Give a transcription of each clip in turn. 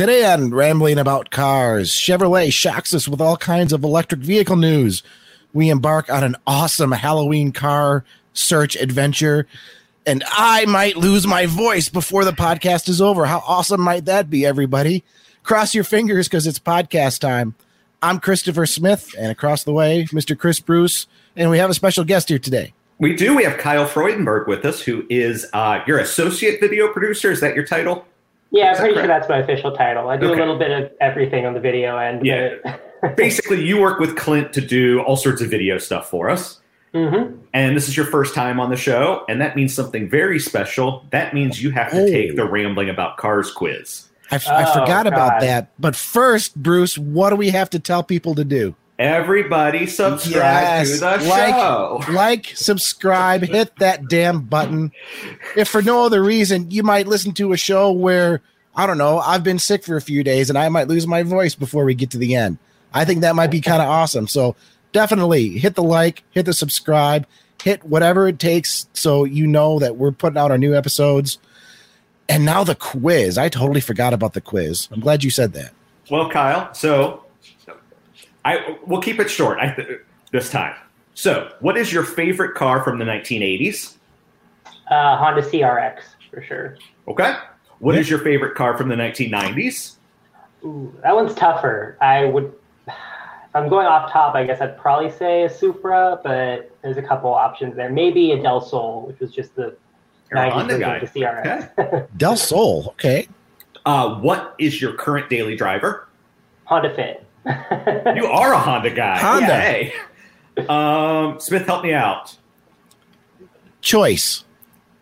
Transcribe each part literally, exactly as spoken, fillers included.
Today on Rambling About Cars, Chevrolet shocks us with all kinds of electric vehicle news. We embark on an awesome Halloween car search adventure, and I might lose my voice before the podcast is over. How awesome might that be, everybody? Cross your fingers because it's podcast time. I'm Christopher Smith, and across the way, Mister Chris Bruce, and we have a special guest here today. We do. We have Kyle Freudenberg with us, who is uh, your associate video producer. Is that your title? Yeah, I'm pretty sure that's my official title. I do Okay. a little bit of everything on the video end. Yeah. Basically, you work with Clint to do all sorts of video stuff for us. Mm-hmm. And this is your first time on the show, and that means something very special. That means you have to Oh. take the Rambling About Cars quiz. I, f- I Oh, forgot about God. that. But first, Bruce, what do we have to tell people to do? Everybody subscribe to the like, show. like, subscribe, hit that damn button. If for no other reason, you might listen to a show where, I don't know, I've been sick for a few days and I might lose my voice before we get to the end. I think that might be kind of awesome. So definitely hit the like, hit the subscribe, hit whatever it takes so you know that we're putting out our new episodes. And now the quiz. I totally forgot about the quiz. I'm glad you said that. Well, Kyle, so I we'll keep it short I th- this time. So, what is your favorite car from the nineteen eighties? Uh, Honda C R X, for sure. Okay. What Yeah. is your favorite car from the nineteen nineties? Ooh, that one's tougher. I would, if I'm going off top, I guess I'd probably say a Supra, but there's a couple options there. Maybe a Del Sol, which was just the You're a nineties Honda version guy. of the C R X. Okay. Del Sol. Okay. Uh, what is your current daily driver? Honda Fit. You are a Honda guy. Honda. Hey. Um, Smith, help me out. Choice.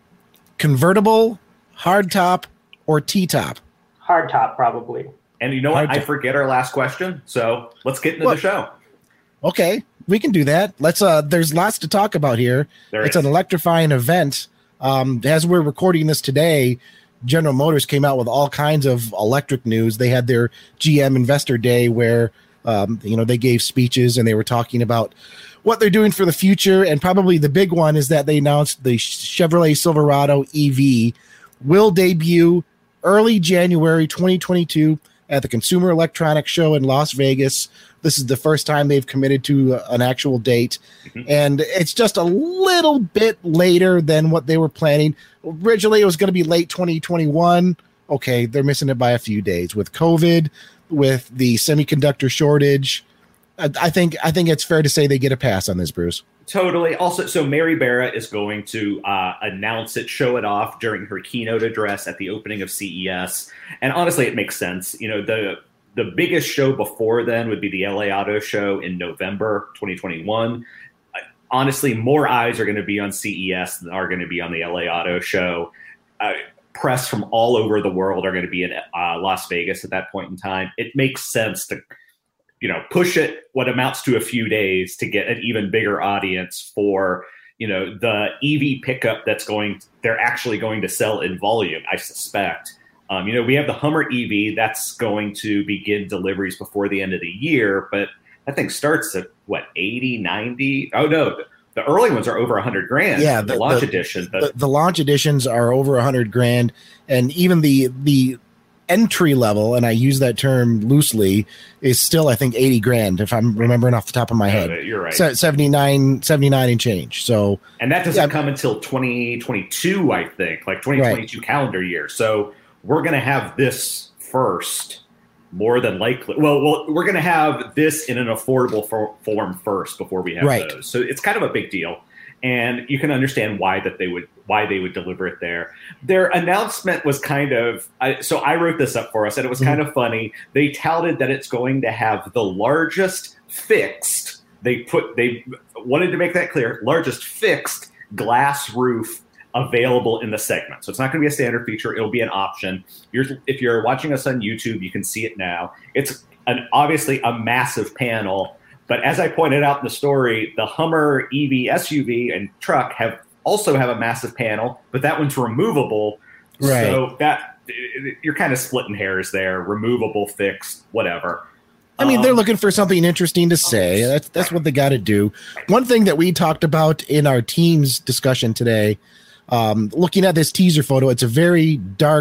Convertible, hardtop, or T-top? Hard top, probably. And you know what? Hard I to- forget our last question, so let's get into What? the show. Okay, we can do that. Let's. Uh, there's lots to talk about here. There it's is. an electrifying event. Um, as we're recording this today, General Motors came out with all kinds of electric news. They had their G M Investor Day where um, you know they gave speeches and they were talking about what they're doing for the future. And probably the big one is that they announced the Chevrolet Silverado E V will debut early January twenty twenty-two at the Consumer Electronics Show in Las Vegas. This is the first time they've committed to uh, an actual date. Mhm. And it's just a little bit later than what they were planning. Originally, it was going to be late twenty twenty-one. Okay, they're missing it by a few days with COVID, with the semiconductor shortage. I, I think I think it's fair to say they get a pass on this, Bruce. Totally. Also, so Mary Barra is going to uh, announce it, show it off during her keynote address at the opening of C E S. And honestly, it makes sense. You know, the the biggest show before then would be the L A Auto Show in November twenty twenty-one. Uh, honestly, more eyes are going to be on C E S than are going to be on the L A Auto Show. Uh, press from all over the world are going to be in uh, Las Vegas at that point in time. It makes sense to you know, push it what amounts to a few days to get an even bigger audience for, you know, the E V pickup that's going, they're actually going to sell in volume, I suspect. Um, you know, we have the Hummer E V that's going to begin deliveries before the end of the year, but that thing starts at what, eighty, ninety? Oh no, the, the early ones are over a hundred grand. Yeah, the, the- launch the- edition. The, The, the launch editions are over a hundred grand, and even the the entry level, and I use that term loosely, is still I think eighty grand if I'm remembering off the top of my head. uh, you're right. Se- seventy-nine, seventy-nine and change. So And that doesn't Yeah. come until twenty twenty-two, I think, like twenty twenty-two calendar year. So we're going to have this first, more than likely. Well, well we're going to have this in an affordable for, form first before we have Right. those. So it's kind of a big deal. And you can understand why that they would why they would deliver it there. Their announcement was kind of I, so I wrote this up for us, and it was Mhm. kind of funny. They touted that it's going to have the largest fixed. They put they wanted to make that clear. Largest fixed glass roof available in the segment. So it's not going to be a standard feature. It'll be an option. You're, if you're watching us on YouTube, you can see it now. It's an obviously a massive panel. But as I pointed out in the story, the Hummer E V S U V and truck have also have a massive panel, but that one's removable. Right. So that you're kind of splitting hairs there. Removable, fixed, whatever. I mean, Um, they're looking for something interesting to say. That's that's what they got to do. One thing that we talked about in our team's discussion today, um, looking at this teaser photo, it's a very dark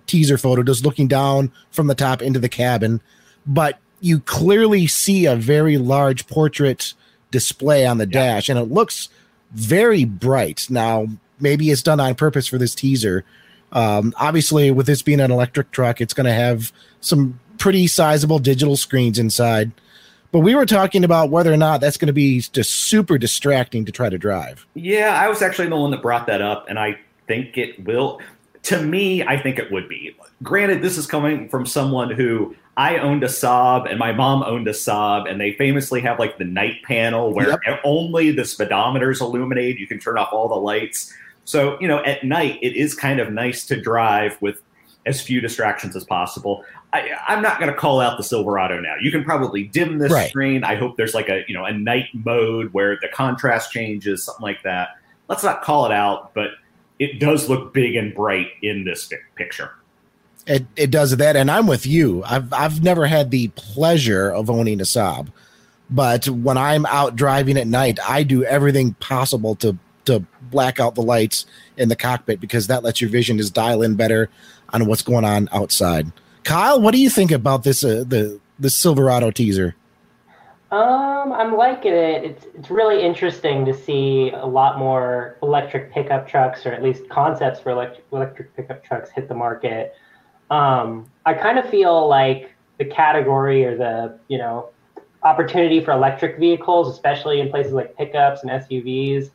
teaser photo, just looking down from the top into the cabin, but you clearly see a very large portrait display on the yeah. dash, and it looks very bright. Now, maybe it's done on purpose for this teaser. Um, obviously, with this being an electric truck, it's going to have some pretty sizable digital screens inside. But we were talking about whether or not that's going to be just super distracting to try to drive. Yeah, I was actually the one that brought that up, and I think it will. To me, I think it would be. Granted, this is coming from someone who I owned a Saab and my mom owned a Saab, and they famously have like the night panel where yep. only the speedometers illuminate. You can turn off all the lights. So, you know, at night, it is kind of nice to drive with as few distractions as possible. I, I'm not going to call out the Silverado now. You can probably dim this right. screen. I hope there's like a, you know, a night mode where the contrast changes, something like that. Let's not call it out, but it does look big and bright in this picture. It it does that, and I'm with you. I've I've never had the pleasure of owning a Saab, but when I'm out driving at night, I do everything possible to to black out the lights in the cockpit because that lets your vision just dial in better on what's going on outside. Kyle, what do you think about this uh, the the Silverado teaser? Um, I'm liking it. It's it's really interesting to see a lot more electric pickup trucks, or at least concepts for electric electric pickup trucks, hit the market. Um, I kind of feel like the category or the, you know, opportunity for electric vehicles, especially in places like pickups and S U Vs,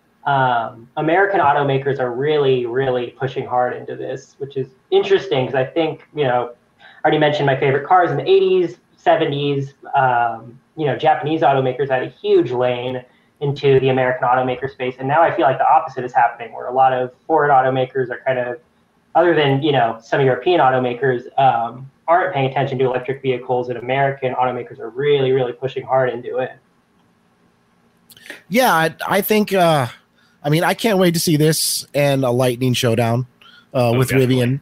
um, American automakers are really, really pushing hard into this, which is interesting because I think, you know, I already mentioned my favorite cars in the eighties, seventies. Um, you know, Japanese automakers had a huge lane into the American automaker space. And now I feel like the opposite is happening, where a lot of Ford automakers are kind of, other than, you know, some European automakers um, aren't paying attention to electric vehicles, and American automakers are really, really pushing hard into it. Yeah, I, I think, uh, I mean, I can't wait to see this and a lightning showdown uh, oh, with Rivian.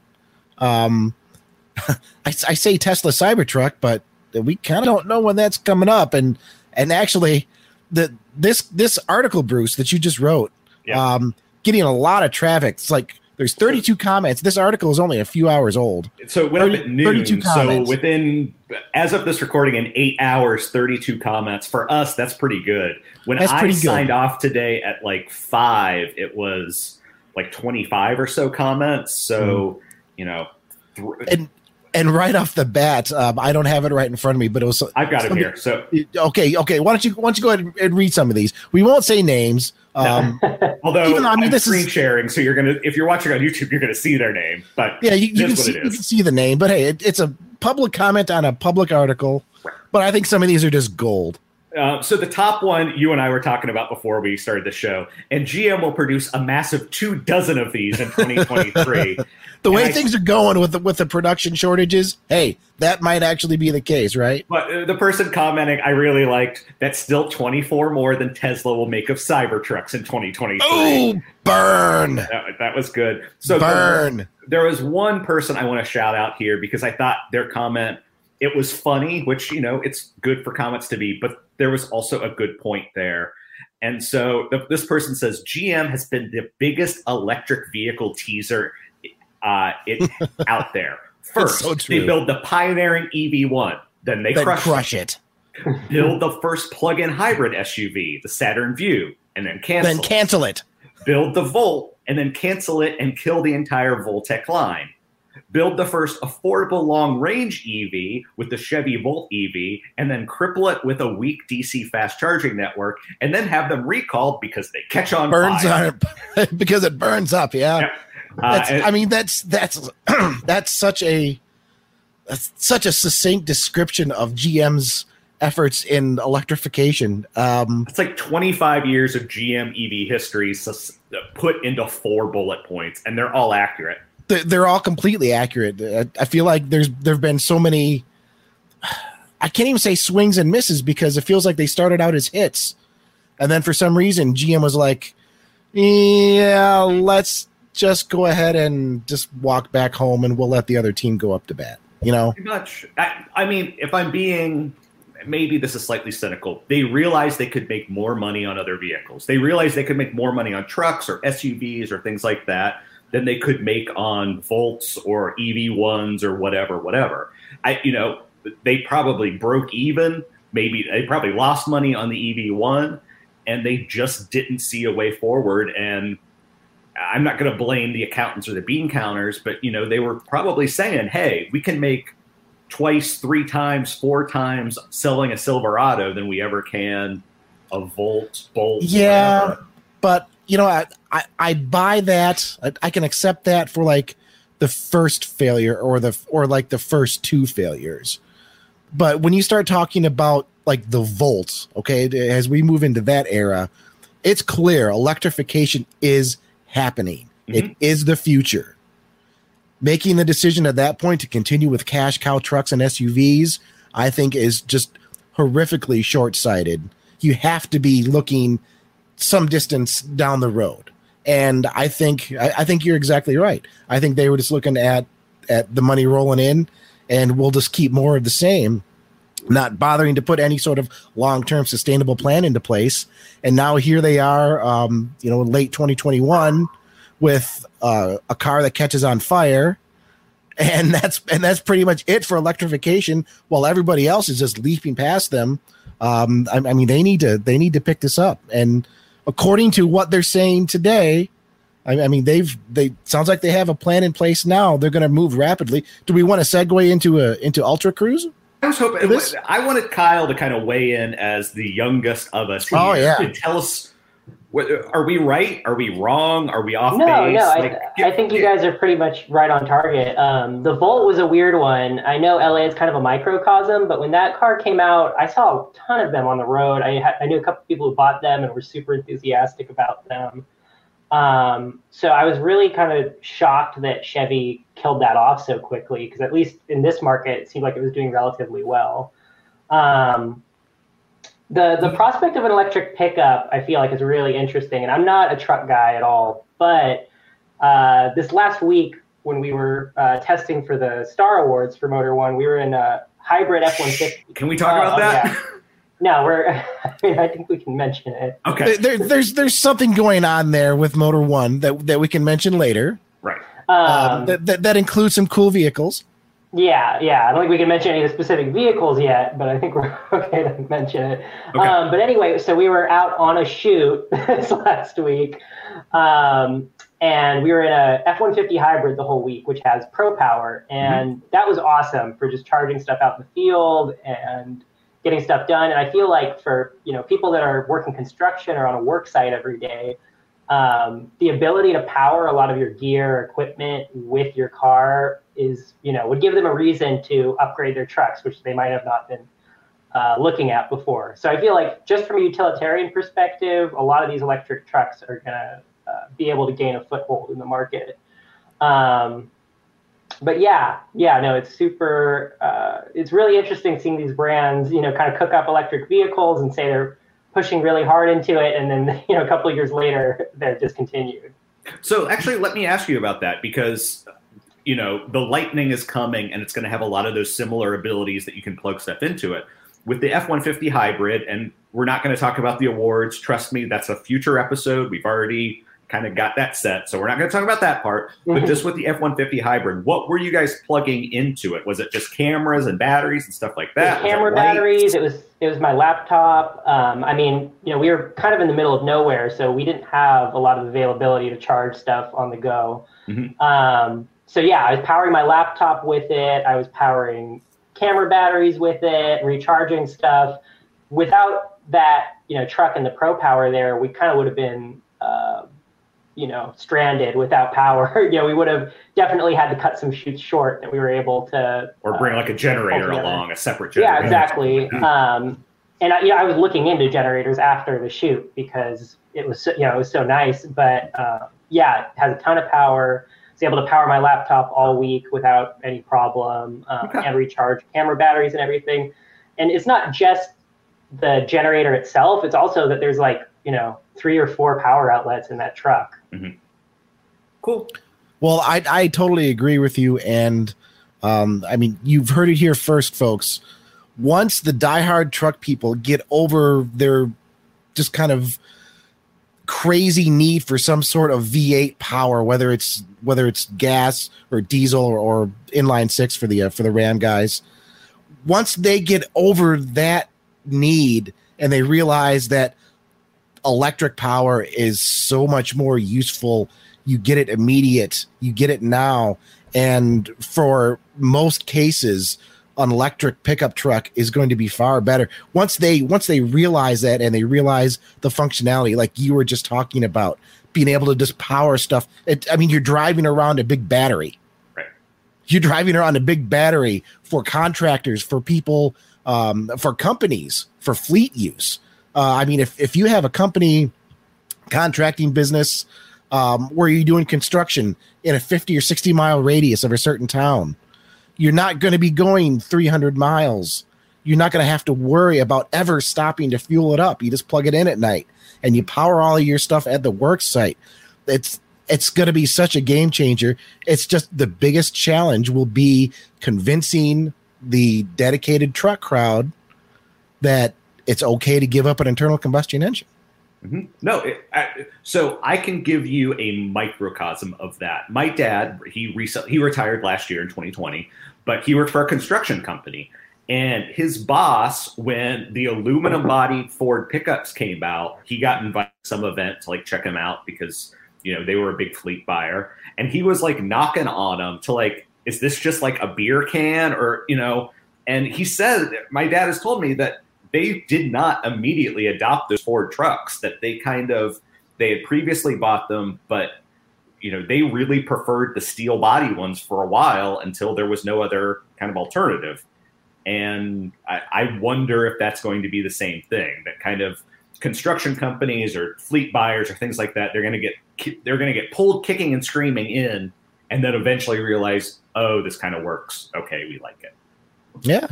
Um, I, I say Tesla Cybertruck, but we kind of don't know when that's coming up. And and actually, the this this article, Bruce, that you just wrote, yeah. um, getting a lot of traffic. It's like, there's thirty-two comments. This article is only a few hours old. So it went thirty, up at noon. So within, as of this recording, in eight hours, thirty-two comments. For us, that's pretty good. When that's I signed good. off today at like five, it was like twenty-five or so comments. So, mm. you know. Th- and and right off the bat, um, I don't have it right in front of me, but it was. I've got it here. So okay, okay. Why don't you why don't you go ahead and read some of these? We won't say names. Um, Although even, I mean, I'm this screen is sharing, so you're gonna, if you're watching on YouTube, you're gonna see their name. But yeah, you, you, can, see, you can see the name. But hey, it, it's a public comment on a public article. But I think some of these are just gold. Uh, so the top one you and I were talking about before we started the show, and G M will produce a massive two dozen of these in twenty twenty-three. The way I, things are going with the, with the production shortages, hey, that might actually be the case, right? But uh, the person commenting, I really liked, that's still twenty-four more than Tesla will make of Cybertrucks in twenty twenty-three. Oh, burn! That, that was good. So burn. There, there was one person I want to shout out here because I thought their comment, it was funny, which, you know, it's good for comments to be, but there was also a good point there. And so the, this person says, G M has been the biggest electric vehicle teaser uh, it out there. First, so they build the pioneering E V one. Then they then crush, crush it. it. Build the first plug-in hybrid S U V, the Saturn Vue, and then cancel Then cancel it. it. Build the Volt, and then cancel it and kill the entire Voltec line. Build the first affordable long-range E V with the Chevy Volt E V, and then cripple it with a weak D C fast charging network, and then have them recalled because they catch on burns fire. On, because it burns up, yeah. yeah. Uh, that's, and, I mean, that's that's that's such a that's such a succinct description of G M's efforts in electrification. Um, it's like twenty-five years of G M E V history put into four bullet points, and they're all accurate. They're all completely accurate. I feel like there's there've been so many. I can't even say swings and misses because it feels like they started out as hits, and then for some reason G M was like, "Yeah, let's just go ahead and just walk back home, and we'll let the other team go up to bat." You know, pretty much. I, I mean, if I'm being, maybe this is slightly cynical, they realized they could make more money on other vehicles. They realized they could make more money on trucks or S U Vs or things like that. than they could make on Volts or E V ones or whatever, whatever. I, you know, they probably broke even. Maybe they probably lost money on the E V one, and they just didn't see a way forward. And I'm not going to blame the accountants or the bean counters, but, you know, they were probably saying, hey, we can make twice, three times, four times selling a Silverado than we ever can a Volt, Bolt. Yeah, whatever. But, you know, I, I, I buy that. I, I can accept that for, like, the first failure or the or like the first two failures. But when you start talking about like the Volts, okay, as we move into that era, it's clear electrification is happening. Mm-hmm. It is the future. Making the decision at that point to continue with cash cow trucks and S U Vs, I think, is just horrifically short-sighted. You have to be looking some distance down the road. And I think I, I think you're exactly right. I think they were just looking at at the money rolling in, and we'll just keep more of the same, not bothering to put any sort of long-term sustainable plan into place. And now here they are, um, you know, late twenty twenty-one with uh, a car that catches on fire, and that's and that's pretty much it for electrification. While everybody else is just leaping past them. Um, I, I mean, they need to they need to pick this up. And according to what they're saying today, I, I mean, they've they sounds like they have a plan in place now. They're going to move rapidly. Do we want to segue into a into Ultra Cruise? I was hoping I wanted Kyle to kind of weigh in as the youngest of us. Oh yeah, and tell us: are we right? Are we wrong? Are we off no, base? No, like, I, get, I think you get, guys are pretty much right on target. Um, the Volt was a weird one. I know L A is kind of a microcosm, but when that car came out, I saw a ton of them on the road. I had, I knew a couple of people who bought them and were super enthusiastic about them. Um, so I was really kind of shocked that Chevy killed that off so quickly, because at least in this market, it seemed like it was doing relatively well. Um, The the prospect of an electric pickup, I feel like, is really interesting. And I'm not a truck guy at all. But uh, this last week, when we were uh, testing for the Star Awards for Motor One, we were in a hybrid F one fifty. Can we talk uh, about that? Yeah. No, we're. I mean, I think we can mention it. Okay. There, there's there's something going on there with Motor One that that we can mention later. Right. Um, um, that, that that includes some cool vehicles. Yeah, yeah. I don't think we can mention any of the specific vehicles yet, but I think we're okay to mention it. Okay. Um, but anyway, so we were out on a shoot this last week, um, and we were in a F one fifty hybrid the whole week, which has Pro Power, and mm-hmm. that was awesome for just charging stuff out in the field and getting stuff done. And I feel like for, you know, people that are working construction or on a work site every day, um, the ability to power a lot of your gear, equipment with your car is, you know, would give them a reason to upgrade their trucks, which they might have not been uh, looking at before. So I feel like just from a utilitarian perspective, a lot of these electric trucks are going to uh, be able to gain a foothold in the market. Um, but yeah, yeah, no, it's super, uh, it's really interesting seeing these brands, you know, kind of cook up electric vehicles and say they're pushing really hard into it, and then, you know, a couple of years later, they're discontinued. So actually, let me ask you about that, because, you know, the Lightning is coming, and it's going to have a lot of those similar abilities that you can plug stuff into it. With the F one fifty hybrid, and we're not going to talk about the awards. Trust me, that's a future episode. We've already kind of got that set, so we're not going to talk about that part. Mm-hmm. But just with the F one fifty hybrid, what were you guys plugging into it? Was it just cameras and batteries and stuff like that? It camera batteries. It was it was my laptop. Um, I mean, you know, we were kind of in the middle of nowhere, so we didn't have a lot of availability to charge stuff on the go. Mm-hmm. Um, so yeah, I was powering my laptop with it. I was powering camera batteries with it, recharging stuff. Without that, you know, truck and the Pro Power there, we kind of would have been, uh, you know, stranded without power. You know, we would have definitely had to cut some shoots short that we were able to, or bring uh, like a generator along, a separate generator. Yeah, exactly. um, and I, you know, I was looking into generators after the shoot because it was, so, you know, it was so nice. But uh, yeah, it has a ton of power. I was able to power my laptop all week without any problem, um, okay. and recharge camera batteries and everything. And it's not just the generator itself; it's also that there's like, you know, three or four power outlets in that truck. Mm-hmm. Cool. Well, I I totally agree with you, and um, I mean, you've heard it here first, folks. Once the diehard truck people get over their just kind of crazy need for some sort of V eight power, whether it's whether it's gas or diesel or, or inline six for the uh, for the Ram guys. Once they get over that need and they realize that electric power is so much more useful, you get it immediate, you get it now, and for most cases, an electric pickup truck is going to be far better. Once they once they realize that and they realize the functionality, like you were just talking about, being able to just power stuff. It, I mean, you're driving around a big battery. Right. You're driving around a big battery for contractors, for people, um, for companies, for fleet use. Uh, I mean, if, if you have a company contracting business um, where you're doing construction in a fifty or sixty mile radius of a certain town, you're not going to be going three hundred miles. You're not going to have to worry about ever stopping to fuel it up. You just plug it in at night and you power all of your stuff at the work site. It's it's going to be such a game changer. It's just the biggest challenge will be convincing the dedicated truck crowd that it's okay to give up an internal combustion engine. Mm-hmm. No, it, I, so I can give you a microcosm of that. My dad, he recently he retired last year in twenty twenty, but he worked for a construction company. And his boss, when the aluminum-bodied Ford pickups came out, he got invited to some event to like check them out because, you know, they were a big fleet buyer. And he was like knocking on them to like, is this just like a beer can or, you know? And he said, my dad has told me that they did not immediately adopt those Ford trucks, that they kind of, they had previously bought them, but, you know, they really preferred the steel body ones for a while until there was no other kind of alternative. And I, I wonder if that's going to be the same thing, that kind of construction companies or fleet buyers or things like that, they're going to get, they're going to get pulled kicking and screaming in and then eventually realize, oh, this kind of works. Okay. We like it. Yeah.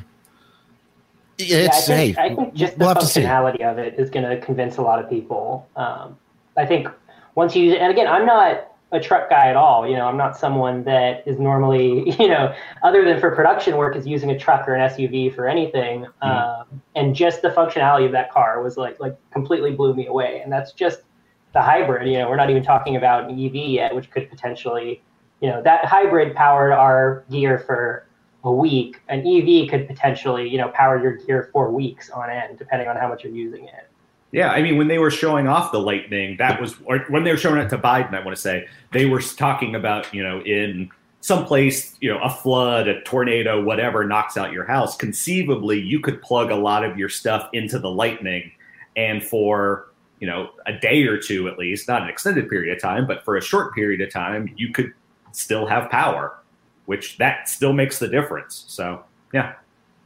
It's, yeah, I think, hey, I think just the we'll functionality of it is going to convince a lot of people. Um, I think once you use it, and again, I'm not a truck guy at all. You know, I'm not someone that is normally, you know, other than for production work, is using a truck or an S U V for anything. Mm-hmm. Um, and just the functionality of that car was like, like completely blew me away. And that's just the hybrid. You know, we're not even talking about an E V yet, which could potentially, you know, that hybrid powered our gear for a week. An E V could potentially, you know, power your gear for weeks on end, depending on how much you're using it. Yeah, I mean, when they were showing off the Lightning, that was, or when they were showing it to Biden, I want to say, they were talking about, you know, in some place, you know, a flood, a tornado, whatever knocks out your house. Conceivably, you could plug a lot of your stuff into the Lightning, and for, you know, a day or two at least, not an extended period of time, but for a short period of time, you could still have power, which that still makes the difference. So, yeah.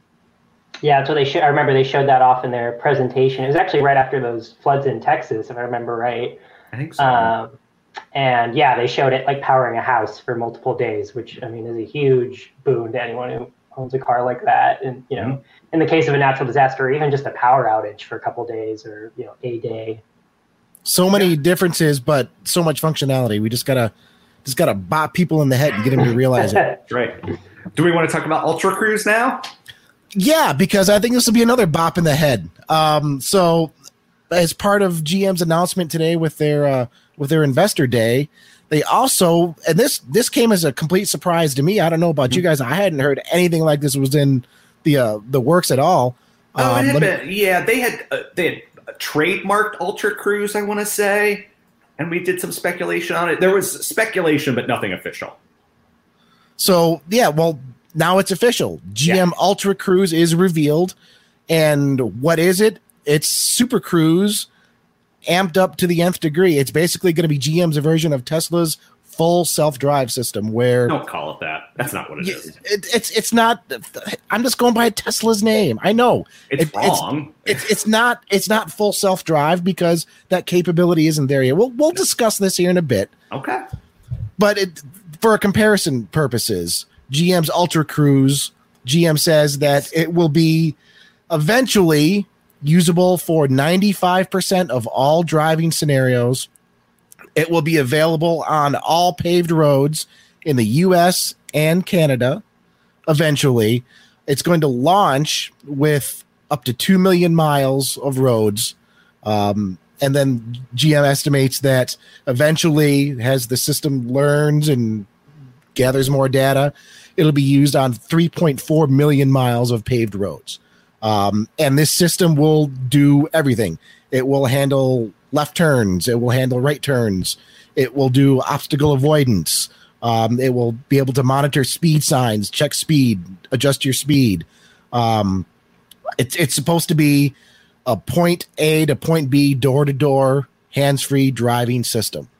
Yeah, so they sh- I remember they showed that off in their presentation. It was actually right after those floods in Texas, if I remember right. I think so. Um, and yeah, they showed it like powering a house for multiple days, which I mean is a huge boon to anyone who owns a car like that. And you know, mm-hmm. in the case of a natural disaster, or even just a power outage for a couple of days, or you know, a day. So many differences, but so much functionality. We just gotta just gotta bop people in the head and get them to realize it. Right. Do we want to talk about Ultra Cruise now? Yeah, because I think this will be another bop in the head. Um, so, as part of G M's announcement today with their uh, with their investor day, they also, and this this came as a complete surprise to me. I don't know about you guys. I hadn't heard anything like this was in the uh, the works at all. Oh, um, it had but been, yeah, they had uh, they had trademarked Ultra Cruise, I want to say, and we did some speculation on it. There was speculation, but nothing official. So yeah, well. Now it's official. G M yeah. Ultra Cruise is revealed. And what is it? It's Super Cruise amped up to the nth degree. It's basically going to be G M's version of Tesla's full self-drive system where... Don't call it that. That's not what it is. It, it's it's not... I'm just going by Tesla's name. I know. It's it, wrong. It's, it's, it's, not, it's not full self-drive because that capability isn't there yet. We'll, we'll discuss this here in a bit. Okay. But it, for a comparison purposes... G M's Ultra Cruise, G M says that it will be eventually usable for ninety-five percent of all driving scenarios. It will be available on all paved roads in the U S and Canada. Eventually, it's going to launch with up to two million miles of roads. Um, and then G M estimates that eventually, as the system learns and gathers more data, it'll be used on three point four million miles of paved roads. Um, and this system will do everything. It will handle left turns. It will handle right turns. It will do obstacle avoidance. Um, it will be able to monitor speed signs, check speed, adjust your speed. Um, it's it's supposed to be a point A to point B, door to door, hands-free driving system.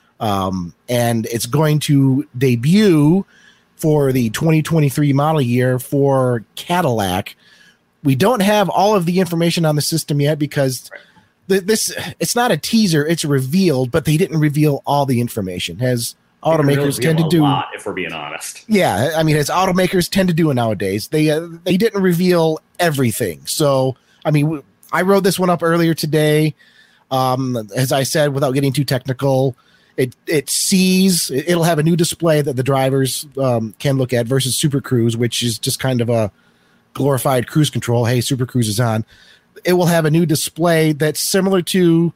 Um, and it's going to debut for the twenty twenty-three model year for Cadillac. We don't have all of the information on the system yet because th- this it's not a teaser, it's revealed, but they didn't reveal all the information. As automakers tend to do, a lot, if we're being honest. Yeah, I mean, as automakers tend to do nowadays, they uh, they didn't reveal everything. So, I mean, w- I wrote this one up earlier today. Um, as I said, without getting too technical, it it sees it'll have a new display that the drivers um, can look at versus Super Cruise, which is just kind of a glorified cruise control. Hey, Super Cruise is on. It will have a new display that's similar to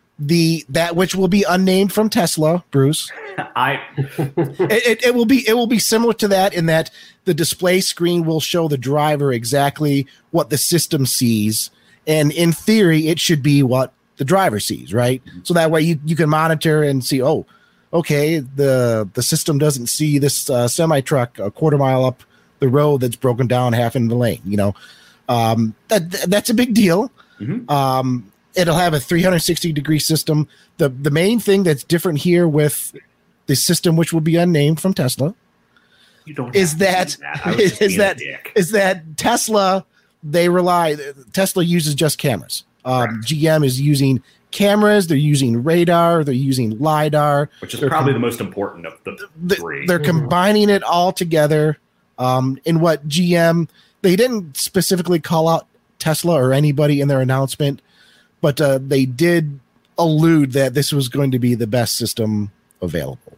the that which will be unnamed from Tesla, Bruce. I it, it, it will be it will be similar to that in that the display screen will show the driver exactly what the system sees, and in theory, it should be what the driver sees, right? So that way you, you can monitor and see, oh, okay, the the system doesn't see this uh, semi truck a quarter mile up the road that's broken down half in the lane. You know, um, that that's a big deal. Mm-hmm. Um, it'll have a three hundred sixty degree system. The the main thing that's different here with the system, which will be unnamed from Tesla, you don't is that, that. is that is that Tesla they rely Tesla uses just cameras. Um, G M is using cameras. They're using radar. They're using LiDAR, which is they're probably com- the most important of the, the three. They're combining it all together. Um, in what G M, they didn't specifically call out Tesla or anybody in their announcement, but uh, they did allude that this was going to be the best system available.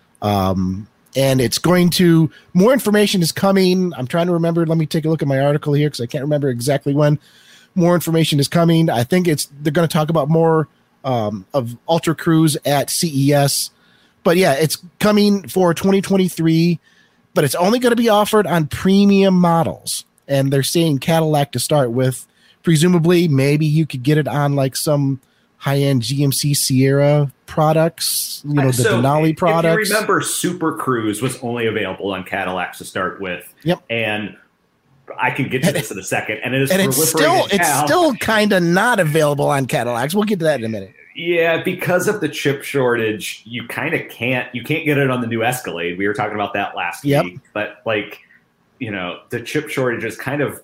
Um, and it's going to, more information is coming. I'm trying to remember. Let me take a look at my article here because I can't remember exactly when. More information is coming. I think it's they're going to talk about more um, of Ultra Cruise at C E S. But yeah, it's coming for twenty twenty-three. But it's only going to be offered on premium models. And they're saying Cadillac to start with. Presumably, maybe you could get it on like some high-end G M C Sierra products, you know, the so Denali products. If you remember, Super Cruise was only available on Cadillacs to start with. Yep. And I can get to this in a second. And it is and it's still it's now. still kind of not available on Cadillacs. We'll get to that in a minute. Yeah, because of the chip shortage, you kind of can't you can't get it on the new Escalade. We were talking about that last yep. week. But like, you know, the chip shortage has kind of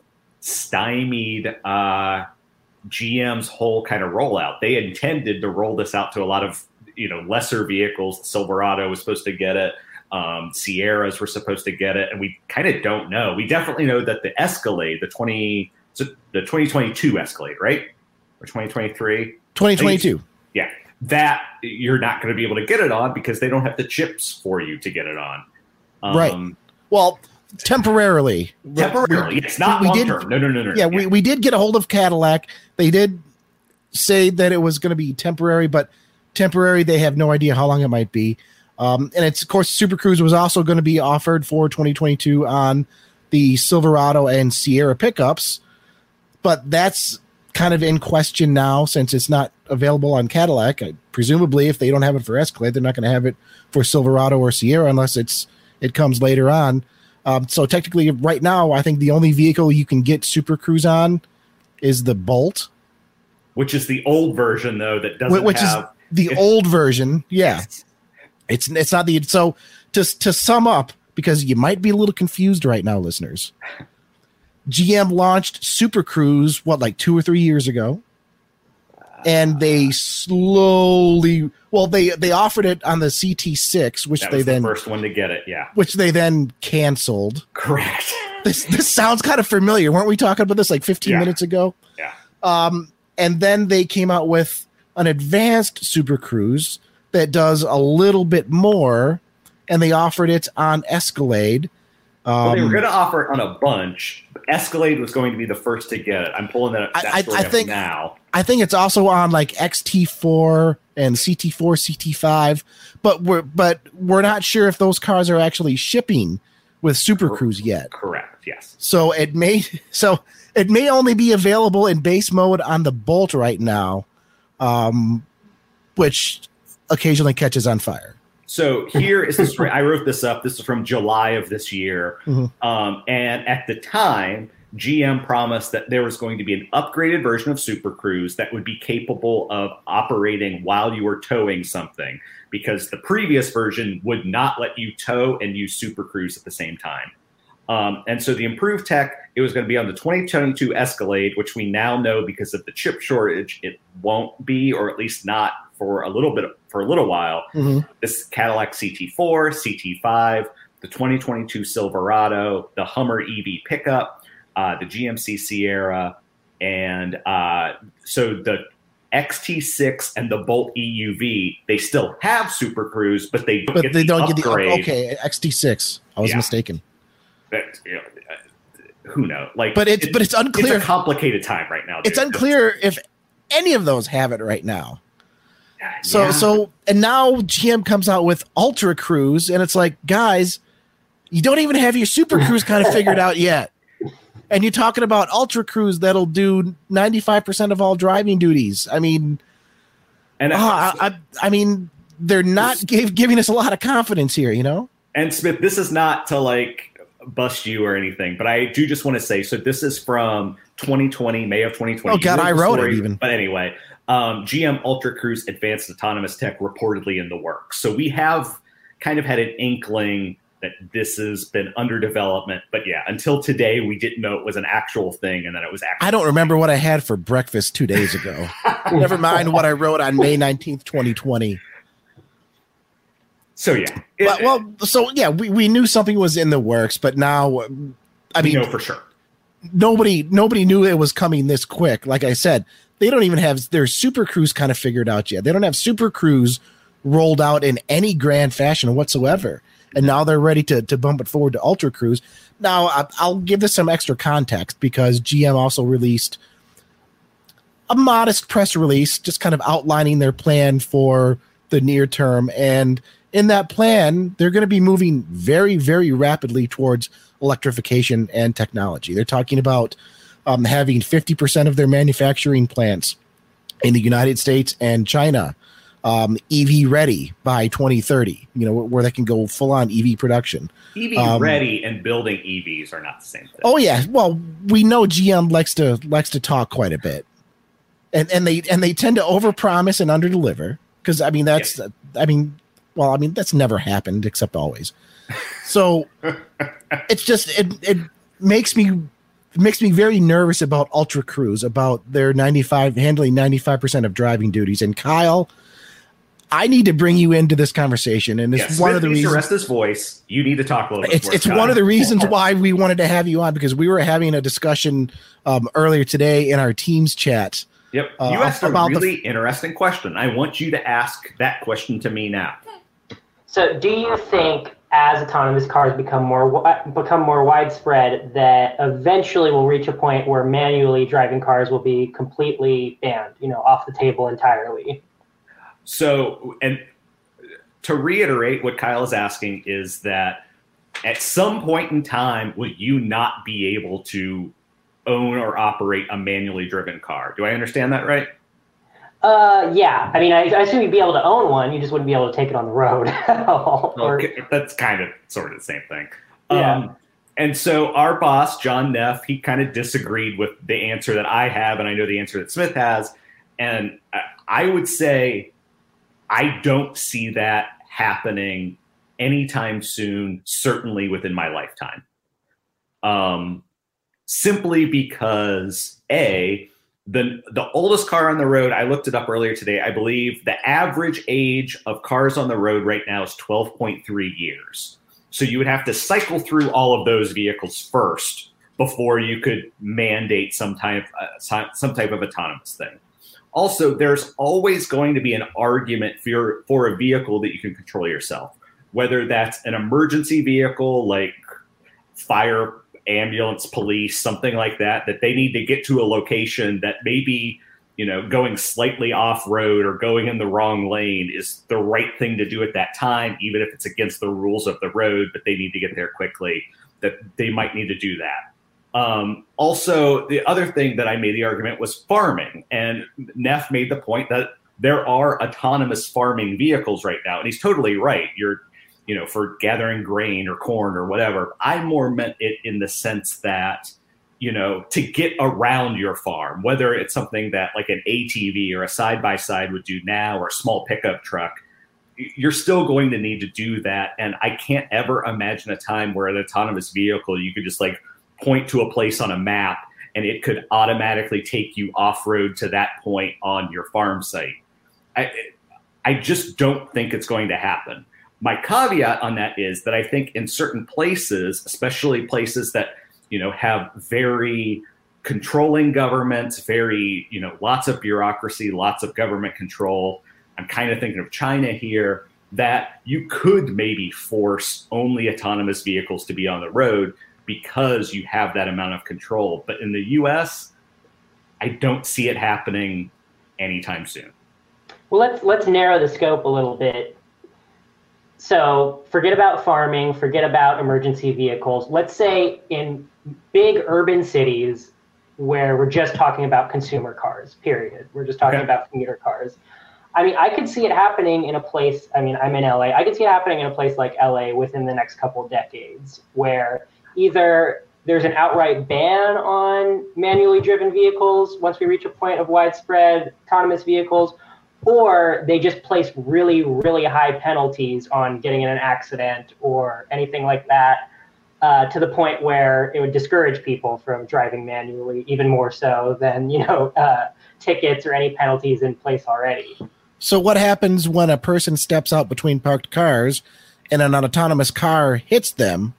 stymied uh, G M's whole kind of rollout. They intended to roll this out to a lot of, you know, lesser vehicles. Silverado was supposed to get it. Um, Sierras were supposed to get it, and we kind of don't know. We definitely know that the Escalade, the twenty, so the twenty twenty-two Escalade, right, or twenty twenty-three, twenty twenty-two. Yeah, that you're not going to be able to get it on because they don't have the chips for you to get it on. Um, right. Well, temporarily. Temporarily, we, it's not we, long we did, term. No, no, no, no. Yeah, yeah, we we did get a hold of Cadillac. They did say that it was going to be temporary, but temporary, they have no idea how long it might be. Um, and it's, of course, Super Cruise was also going to be offered for twenty twenty-two on the Silverado and Sierra pickups, but that's kind of in question now since it's not available on Cadillac. I, presumably, if they don't have it for Escalade, they're not going to have it for Silverado or Sierra unless it's it comes later on. Um, so technically, right now, I think the only vehicle you can get Super Cruise on is the Bolt, which is the old version, though, that doesn't which have is the old version. Yeah. It's it's not the so to to sum up, because you might be a little confused right now, listeners. G M launched Super Cruise what like two or three years ago, and they slowly well they they offered it on the C T six, which that they was then the first one to get it, yeah, which they then canceled. Correct. This this sounds kind of familiar. Weren't we talking about this like fifteen yeah. minutes ago? Yeah. Um, and then they came out with an advanced Super Cruise that does a little bit more, and they offered it on Escalade. Um, well, they were going to offer it on a bunch, Escalade was going to be the first to get it. I'm pulling that, that I, story I up think, now. I think it's also on like X T four and C T four, C T five, but we're but we're not sure if those cars are actually shipping with Super Cruise yet. Correct. Yes. So it may so it may only be available in base mode on the Bolt right now, um, which occasionally catches on fire. So here is the story. I wrote this up. This is from July of this year. Mm-hmm. Um, and at the time, G M promised that there was going to be an upgraded version of Super Cruise that would be capable of operating while you were towing something, because the previous version would not let you tow and use Super Cruise at the same time. Um, and so the improved tech, it was going to be on the twenty twenty-two Escalade, which we now know because of the chip shortage, it won't be, or at least not for a little bit, for a little while. Mm-hmm. This Cadillac C T four, C T five, the twenty twenty-two Silverado, the Hummer E V pickup, uh, the G M C Sierra, and uh, so the X T six and the Bolt E U V, they still have Super Cruise, but they don't But get they the don't upgrade. get the okay X T six. I was Yeah. mistaken. That, you know, uh, who knows? Like, But it's but it's unclear. It's a complicated time right now. It's dude. unclear if any of those have it right now. So Yeah. so and now G M comes out with Ultra Cruise, and it's like, guys, you don't even have your Super Cruise kind of figured out yet. And you're talking about Ultra Cruise that'll do ninety-five percent of all driving duties. I mean, and oh, I, I, I mean, they're not give, giving us a lot of confidence here, you know? And Smith, this is not to like bust you or anything, but I do just want to say, so this is from twenty twenty, May of twenty twenty. Oh God, I wrote it even. But anyway, um, G M Ultra Cruise Advanced Autonomous Tech reportedly in the works. So we have kind of had an inkling that this has been under development, but yeah, until today, we didn't know it was an actual thing, and then it was actually. I don't remember what I had for breakfast two days ago. Never mind what I wrote on May nineteenth, twenty twenty. So yeah, it, Well, well, so yeah, we, we knew something was in the works, but now, I we mean, know for sure. nobody nobody knew it was coming this quick. Like I said, they don't even have their Super Cruise kind of figured out yet. They don't have Super Cruise rolled out in any grand fashion whatsoever, and now they're ready to to bump it forward to Ultra Cruise. Now, I, I'll give this some extra context because G M also released a modest press release, just kind of outlining their plan for the near term. And in that plan, they're going to be moving very, very rapidly towards electrification and technology. They're talking about um, having fifty percent of their manufacturing plants in the United States and China um, E V ready by twenty thirty, you know, where, where they can go full on E V production. E V um, ready and building E Vs are not the same thing. Oh yeah. Well, we know G M likes to likes to talk quite a bit. And and they and they tend to overpromise and underdeliver. Because I mean that's Yeah. I mean well I mean that's never happened except always. So it's just it it makes me it makes me very nervous about Ultra Cruise, about their ninety-five handling ninety-five percent of driving duties. And Kyle, I need to bring you into this conversation, and it's Yes, one Smith of the needs reasons. to rest his voice. You need to talk a little bit It's more, it's Scott. one of the reasons why we wanted to have you on, because we were having a discussion um, earlier today in our Teams chat. Yep. uh, You asked a about the- really interesting question. I want you to ask that question to me now. So, do you think, as autonomous cars become more wi- become more widespread, that eventually we'll reach a point where manually driving cars will be completely banned, you know, off the table entirely? So, and to reiterate what Kyle is asking is that at some point in time, will you not be able to own or operate a manually driven car? Do I understand that right? Uh, yeah. I mean, I, I assume you'd be able to own one. You just wouldn't be able to take it on the road at all. Or- Okay, that's kind of sort of the same thing. Yeah. Um, and so our boss, John Neff, he kind of disagreed with the answer that I have, and I know the answer that Smith has. And I, I would say I don't see that happening anytime soon, certainly within my lifetime. Um, simply because, A, the the oldest car on the road, I looked it up earlier today, I believe the average age of cars on the road right now is twelve point three years. So you would have to cycle through all of those vehicles first before you could mandate some type, uh, some type of autonomous thing. Also, there's always going to be an argument for, your, for a vehicle that you can control yourself, whether that's an emergency vehicle like fire ambulance, police, something like that, that they need to get to a location that maybe, you know, going slightly off road or going in the wrong lane is the right thing to do at that time, even if it's against the rules of the road, but they need to get there quickly, that they might need to do that. Um, also, the other thing that I made the argument was farming. And Neff made the point that there are autonomous farming vehicles right now. And he's totally right. You're, you know, for gathering grain or corn or whatever. I more meant it in the sense that, you know, to get around your farm, whether it's something that like an A T V or a side-by-side would do now, or a small pickup truck, you're still going to need to do that. And I can't ever imagine a time where an autonomous vehicle, you could just like point to a place on a map and it could automatically take you off-road to that point on your farm site. I, I just don't think it's going to happen. My caveat on that is that I think in certain places, especially places that, you know, have very controlling governments, very, you know, lots of bureaucracy, lots of government control. I'm kind of thinking of China here, that you could maybe force only autonomous vehicles to be on the road because you have that amount of control. But in the U S, I don't see it happening anytime soon. Well, let's let's narrow the scope a little bit. So forget about farming, forget about emergency vehicles. Let's say in big urban cities where we're just talking about consumer cars, period. We're just talking okay. about commuter cars. I mean, I could see it happening in a place, I mean, I'm in L A. I could see it happening in a place like L A within the next couple of decades, where either there's an outright ban on manually driven vehicles once we reach a point of widespread autonomous vehicles, or they just place really, really high penalties on getting in an accident or anything like that, uh, to the point where it would discourage people from driving manually, even more so than, you know, uh, tickets or any penalties in place already. So what happens when a person steps out between parked cars and an autonomous car hits them?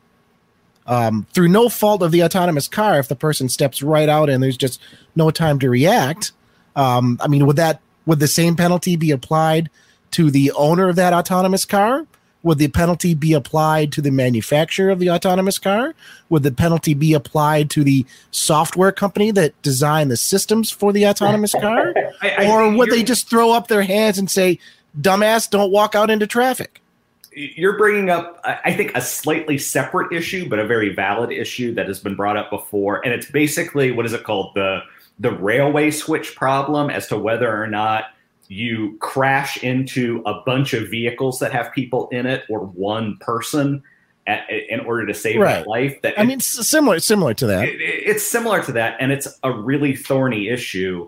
Um, through no fault of the autonomous car, if the person steps right out and there's just no time to react, um, I mean, would that would the same penalty be applied to the owner of that autonomous car? Would the penalty be applied to the manufacturer of the autonomous car? Would the penalty be applied to the software company that designed the systems for the autonomous car? I, I or would they just throw up their hands and say, dumbass, don't walk out into traffic? You're bringing up, I think, a slightly separate issue, but a very valid issue that has been brought up before. And it's basically, what is it called? The the railway switch problem, as to whether or not you crash into a bunch of vehicles that have people in it or one person at, in order to save right. that life. That I it, mean, it's similar, similar to that. It, it's similar to that, and it's a really thorny issue.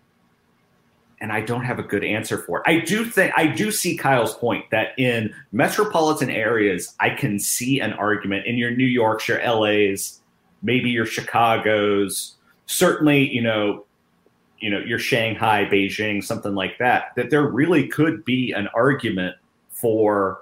And I don't have a good answer for it. I do think I do see Kyle's point that in metropolitan areas, I can see an argument in your New Yorks, your L A's, maybe your Chicago's, certainly, you know, you know, your Shanghai, Beijing, something like that, that there really could be an argument for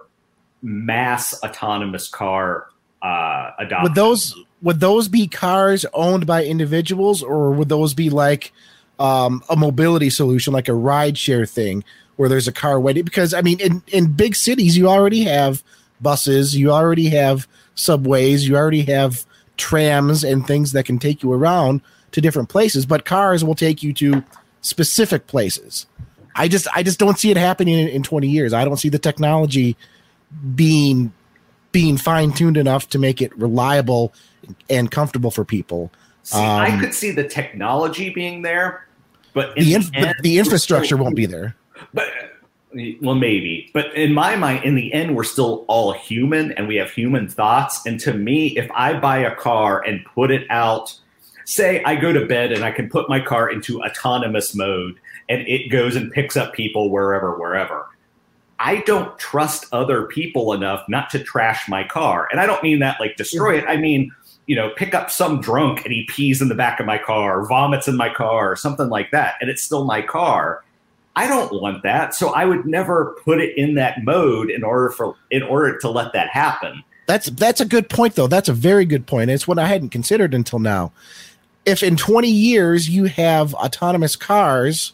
mass autonomous car uh, adoption. Would those would those be cars owned by individuals, or would those be like Um, a mobility solution, like a ride share thing where there's a car waiting? Because I mean, in, in big cities, you already have buses, you already have subways, you already have trams and things that can take you around to different places, but cars will take you to specific places. I just, I just don't see it happening in, in twenty years. I don't see the technology being, being fine tuned enough to make it reliable and comfortable for people. See, um, I could see the technology being there, but the, in inf- the, end, the infrastructure won't be there. But well, maybe. But in my mind, in the end, we're still all human, and we have human thoughts. And to me, if I buy a car and put it out, say I go to bed and I can put my car into autonomous mode, and it goes and picks up people wherever, wherever. I don't trust other people enough not to trash my car. And I don't mean that like destroy it. I mean, you know, pick up some drunk and he pees in the back of my car, or vomits in my car, or something like that, and it's still my car. I don't want that, so I would never put it in that mode in order for in order to let that happen. That's that's a good point, though. That's a very good point. It's what I hadn't considered until now. If in twenty years you have autonomous cars,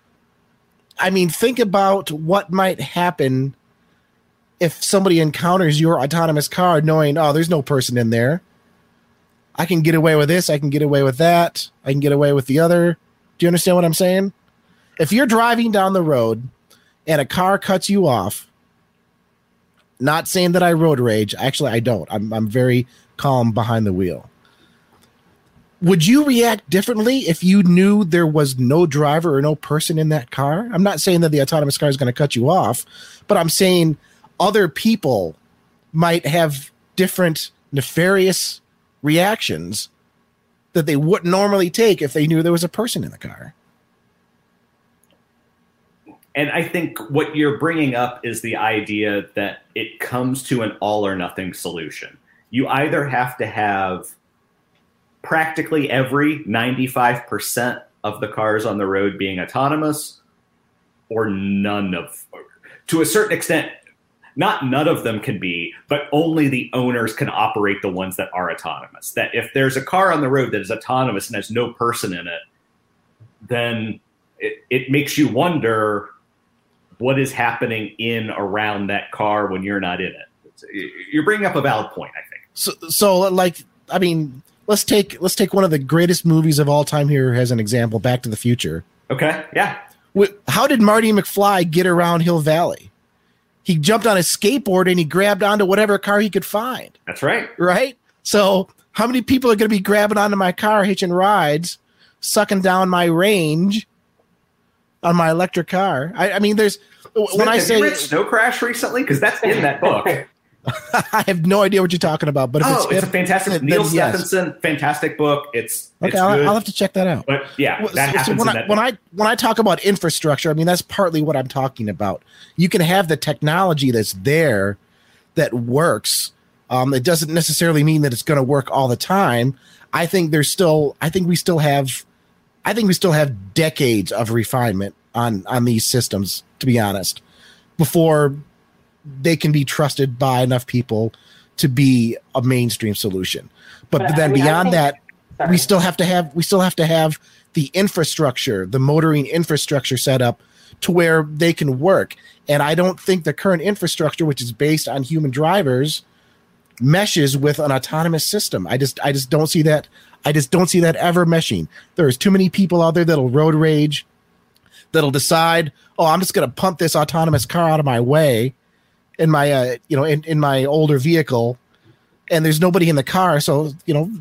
I mean, think about what might happen if somebody encounters your autonomous car knowing, oh, there's no person in there. I can get away with this. I can get away with that. I can get away with the other. Do you understand what I'm saying? If you're driving down the road and a car cuts you off, not saying that I road rage. Actually, I don't. I'm I'm very calm behind the wheel. Would you react differently if you knew there was no driver or no person in that car? I'm not saying that the autonomous car is going to cut you off, but I'm saying other people might have different nefarious reactions that they wouldn't normally take if they knew there was a person in the car. And I think what you're bringing up is the idea that it comes to an all or nothing solution. You either have to have practically every ninety-five percent of the cars on the road being autonomous, or none of, to a certain extent, not none of them can be, but only the owners can operate the ones that are autonomous. That if there's a car on the road that is autonomous and has no person in it, then it, it makes you wonder what is happening in around that car when you're not in it. You're bringing up a valid point, I think. So, so like, I mean, let's take let's take one of the greatest movies of all time here as an example, Back to the Future. Okay, yeah. How did Marty McFly get around Hill Valley? He jumped on his skateboard and he grabbed onto whatever car he could find. That's right. Right? So how many people are going to be grabbing onto my car, hitching rides, sucking down my range on my electric car? I, I mean, there's Smith, when I have say you read Snow Crash recently, because that's in that book. I have no idea what you're talking about, but if oh, it's, it's if, a fantastic then, Neil yes. Stephenson, fantastic book. It's okay. it's I'll, good. I'll have to check that out. But yeah, that so, happens so when, in I, that when book. I when I talk about infrastructure, I mean that's partly what I'm talking about. You can have the technology that's there that works. Um, it doesn't necessarily mean that it's going to work all the time. I think there's still. I think we still have. I think we still have decades of refinement on on these systems. To be honest, before they can be trusted by enough people to be a mainstream solution. But, But, but then I mean, I beyond think- that, Sorry. we still have to have we still have to have the infrastructure, the motoring infrastructure set up to where they can work. And I don't think the current infrastructure, which is based on human drivers, meshes with an autonomous system. I just I just don't see that. I just don't see that ever meshing. There's too many people out there that'll road rage, that'll decide, oh, I'm just going to pump this autonomous car out of my way in my uh, you know in, in my older vehicle, and there's nobody in the car, so you know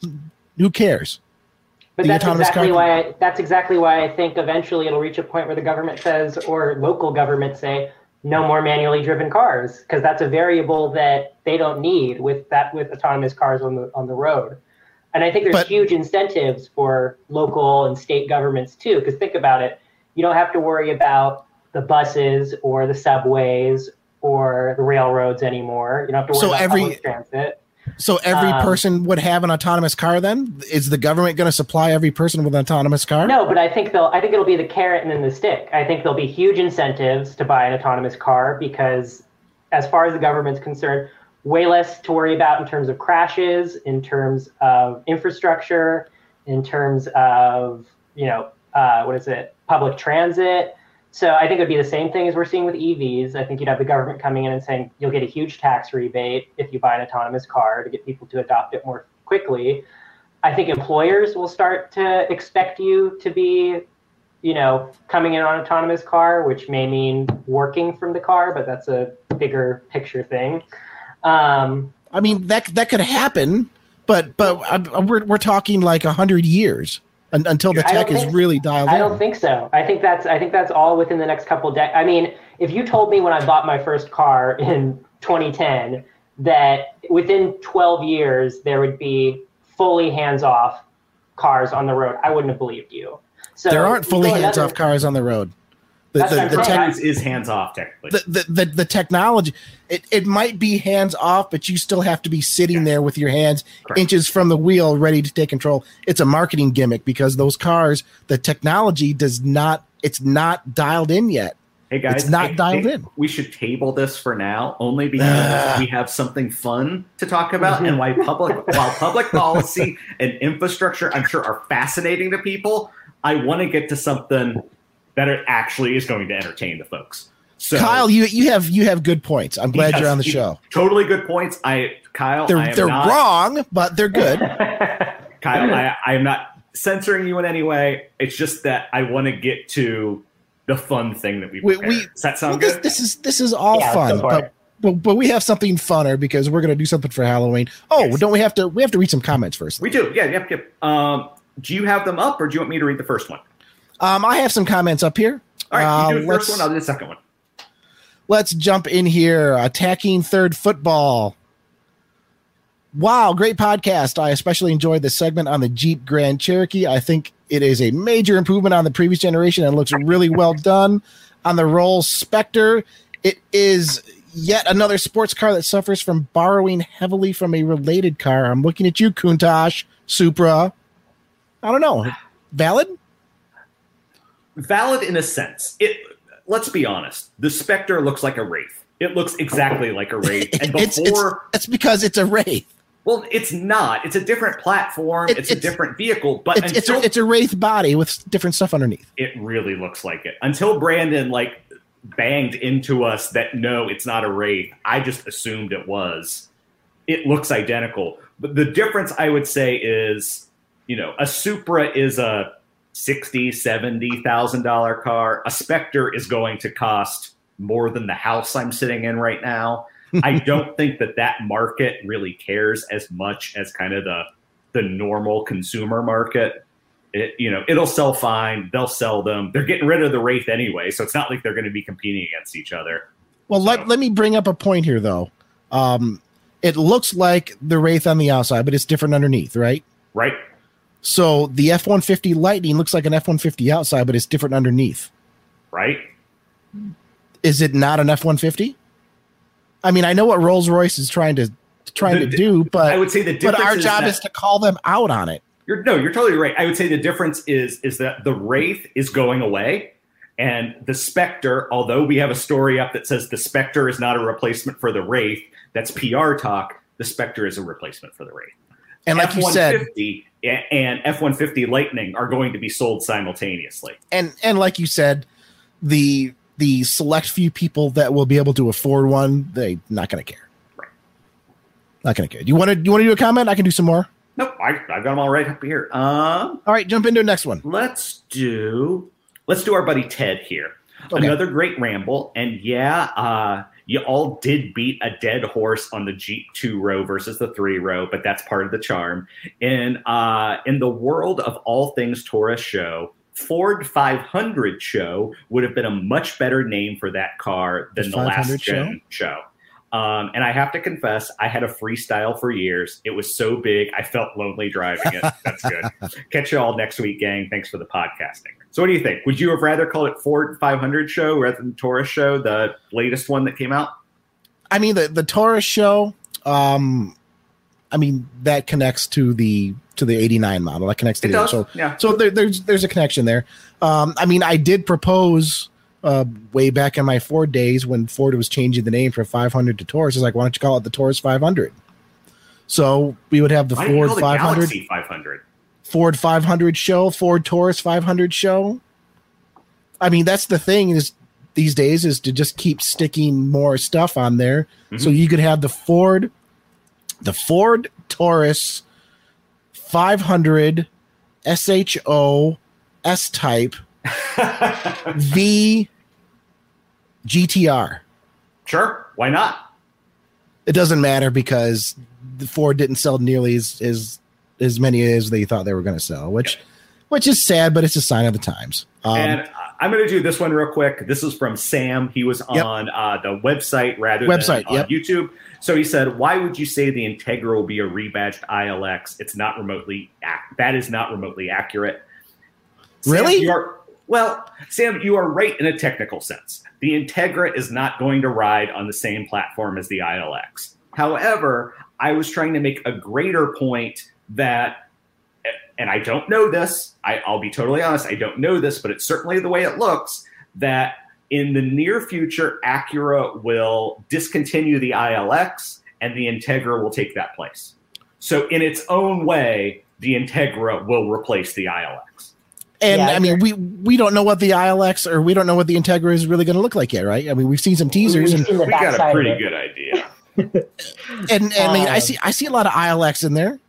who cares? But The that's autonomous exactly car- why I, that's exactly why I think eventually it'll reach a point where the government says, or local governments say, no more manually driven cars, because that's a variable that they don't need with that with autonomous cars on the on the road. And I think there's But- huge incentives for local and state governments too, because think about it, you don't have to worry about the buses or the subways or the railroads anymore. You don't have to worry So about every- public transit. So every Um, person would have an autonomous car. Then is the government going to supply every person with an autonomous car? No, but I think they'll. I think it'll be the carrot and then the stick. I think there'll be huge incentives to buy an autonomous car because, as far as the government's concerned, way less to worry about in terms of crashes, in terms of infrastructure, in terms of you know uh, what is it, public transit. So I think it'd be the same thing as we're seeing with E Vs. I think you'd have the government coming in and saying you'll get a huge tax rebate if you buy an autonomous car to get people to adopt it more quickly. I think employers will start to expect you to be, you know, coming in on an autonomous car, which may mean working from the car, but that's a bigger picture thing. Um, I mean that that could happen, but but I, we're we're talking like a hundred years un, until the I don't tech is think- really dialed I in. don't think so. I think that's I think that's all within the next couple of decades. I mean, if you told me when I bought my first car in twenty ten that within twelve years there would be fully hands-off cars on the road, I wouldn't have believed you. So There aren't fully you go hands-off another- cars on the road. The That's the, what I'm the, saying. tech, Is, is hands off technically. the, the, the, the technology, it, it might be hands off, but you still have to be sitting there with your hands Correct. inches from the wheel ready to take control. It's a marketing gimmick because those cars, the technology does not, it's not dialed in yet. Hey guys, It's not hey, dialed hey, in. We should table this for now, only because Ah. we have something fun to talk about, and why public, while public policy and infrastructure, I'm sure, are fascinating to people. I want to get to something that it actually is going to entertain the folks. So, Kyle, you you have you have good points. I'm glad yes, you're on the show. Totally good points. I Kyle, they're I am they're not, wrong, but they're good. Kyle, I, I am not censoring you in any way. It's just that I want to get to the fun thing that we prepared. We, we, Does that sound well, good? This, this is this is all yeah, fun, but, but but we have something funner because we're going to do something for Halloween. Oh, yes. don't we have to? We have to read some comments first. We do. Yeah. Yep. Yep. Um, do you have them up, or do you want me to read the first one? Um, I have some comments up here. All right, you do the uh, first one. I'll do the second one. Let's jump in here. Attacking Third Football. Wow, great podcast. I especially enjoyed the segment on the Jeep Grand Cherokee. I think it is a major improvement on the previous generation and looks really well done. On the Rolls Spectre, it is yet another sports car that suffers from borrowing heavily from a related car. I'm looking at you, Countach, Supra. I don't know. Valid? Valid in a sense. It. Let's be honest. The Spectre looks like a Wraith. It looks exactly like a Wraith. And before, it's, it's, it's because it's a Wraith. Well, it's not. It's a different platform. It, it's, it's a different vehicle. But it's, until, it's, a, it's a Wraith body with different stuff underneath. It really looks like it. Until Brandon like banged into us that no, it's not a Wraith. I just assumed it was. It looks identical. But the difference I would say is, you know, a Supra is a sixty, seventy thousand dollar car. A Spectre is going to cost more than the house I'm sitting in right now. I don't think that that market really cares as much as kind of the the normal consumer market. It, you know, it'll sell fine. They'll sell them. They're getting rid of the Wraith anyway, so it's not like they're going to be competing against each other. Well, so. let let me bring up a point here, though. Um, it looks like the Wraith on the outside, but it's different underneath, right? Right. So the F one fifty Lightning looks like an F one fifty outside, but it's different underneath. Right. Is it not an F one fifty? I mean, I know what Rolls-Royce is trying to trying the, to do, but I would say the difference but our is job that, is to call them out on it. You're no, you're totally right. I would say the difference is is that the Wraith is going away, and the Spectre, although we have a story up that says the Spectre is not a replacement for the Wraith, that's P R talk. The Spectre is a replacement for the Wraith. And like you said, and F one fifty Lightning are going to be sold simultaneously. And and like you said, the the select few people that will be able to afford one, they're not going to care. Right. Not going to care. Do you want to you want to do a comment? I can do some more. Nope, I, I've got them all right up here. Um, all right, jump into the next one. Let's do let's do our buddy Ted here. Okay. Another great ramble, and yeah, uh, you all did beat a dead horse on the Jeep two row versus the three row, but that's part of the charm. In uh, in the world of all things Taurus show, Ford five hundred show would have been a much better name for that car than the, the last gen show. show. Um, and I have to confess, I had a freestyle for years. It was so big, I felt lonely driving it. That's good. Catch you all next week, gang. Thanks for the podcasting. So what do you think? Would you have rather called it Ford five hundred show rather than Taurus show, the latest one that came out? I mean, the, the Taurus show, um, I mean, that connects to the to the eighty-nine model. That connects to it the does. So, yeah. so there, there's there's a connection there. Um, I mean, I did propose uh, way back in my Ford days when Ford was changing the name from five hundred to Taurus. It's like, why don't you call it the Taurus five hundred? So we would have the why Ford the five hundred, five hundred, Ford five hundred show, Ford Taurus five hundred show. I mean, that's the thing is these days is to just keep sticking more stuff on there. Mm-hmm. So you could have the Ford, the Ford Taurus five hundred S H O S-Type V G T R. Sure, why not? It doesn't matter because the Ford didn't sell nearly as as, as many as they thought they were going to sell, which yeah. which is sad, but it's a sign of the times. Um, and I'm going to do this one real quick. This is from Sam. He was yep. on uh, the website rather website, than yep. on YouTube. So he said, why would you say the Integra will be a rebadged I L X? It's not remotely ac- that is not remotely accurate. Sam, really? You are, well, Sam, you are right in a technical sense. The Integra is not going to ride on the same platform as the I L X. However, I was trying to make a greater point that, and I don't know this, I, I'll be totally honest, I don't know this, but it's certainly the way it looks, that in the near future, Acura will discontinue the I L X and the Integra will take that place. So in its own way, the Integra will replace the I L X. And Yeah, I mean, we we don't know what the I L X or we don't know what the Integra is really going to look like yet, right? I mean, we've seen some teasers, We've and seen the We got backside a pretty of it. good idea. and, and I mean, I Um, see I see a lot of I L X in there.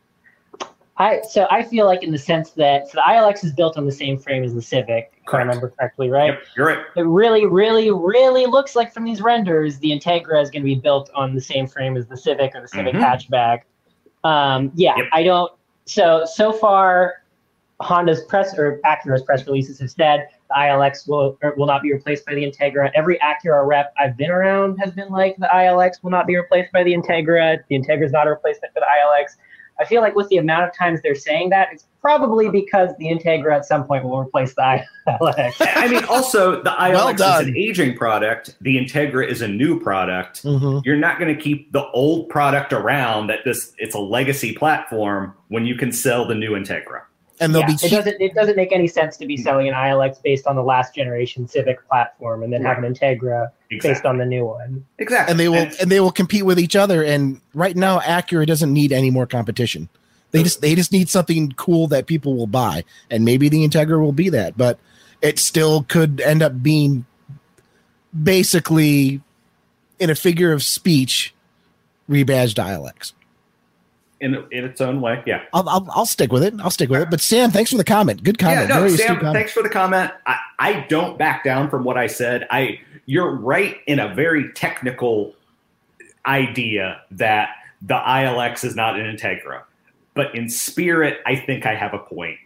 I so I feel like in the sense that so the I L X is built on the same frame as the Civic, if I Correct. remember correctly, right? Yep, you're right. It really, really, really looks like from these renders, the Integra is going to be built on the same frame as the Civic or the Civic Mhm. hatchback. Um, yeah, Yep. I don't. So so far, Honda's press or Acura's press releases have said the I L X will or will not be replaced by the Integra. Every Acura rep I've been around has been like the I L X will not be replaced by the Integra. The Integra is not a replacement for the I L X. I feel like with the amount of times they're saying that, it's probably because the Integra at some point will replace the I L X. I mean, also, the I L X Well is done. an aging product. The Integra is a new product. Mm-hmm. You're not going to keep the old product around that this it's a legacy platform when you can sell the new Integra. And they'll Yeah, be it doesn't it doesn't make any sense to be selling an I L X based on the last generation Civic platform and then have an Integra based Exactly. on the new one. Exactly. and they will and they will compete with each other. And right now, Acura doesn't need any more competition. They just they just need something cool that people will buy, and maybe the Integra will be that. But it still could end up being basically, in a figure of speech, rebadged I L X. in in its own way, yeah. I'll, I'll I'll stick with it. I'll stick with it. But Sam, thanks for the comment. Good comment. Yeah, no, Very astute Sam, comment. thanks for the comment. I, I don't back down from what I said. I you're right in a very technical idea that the I L X is not an Integra, but in spirit, I think I have a point,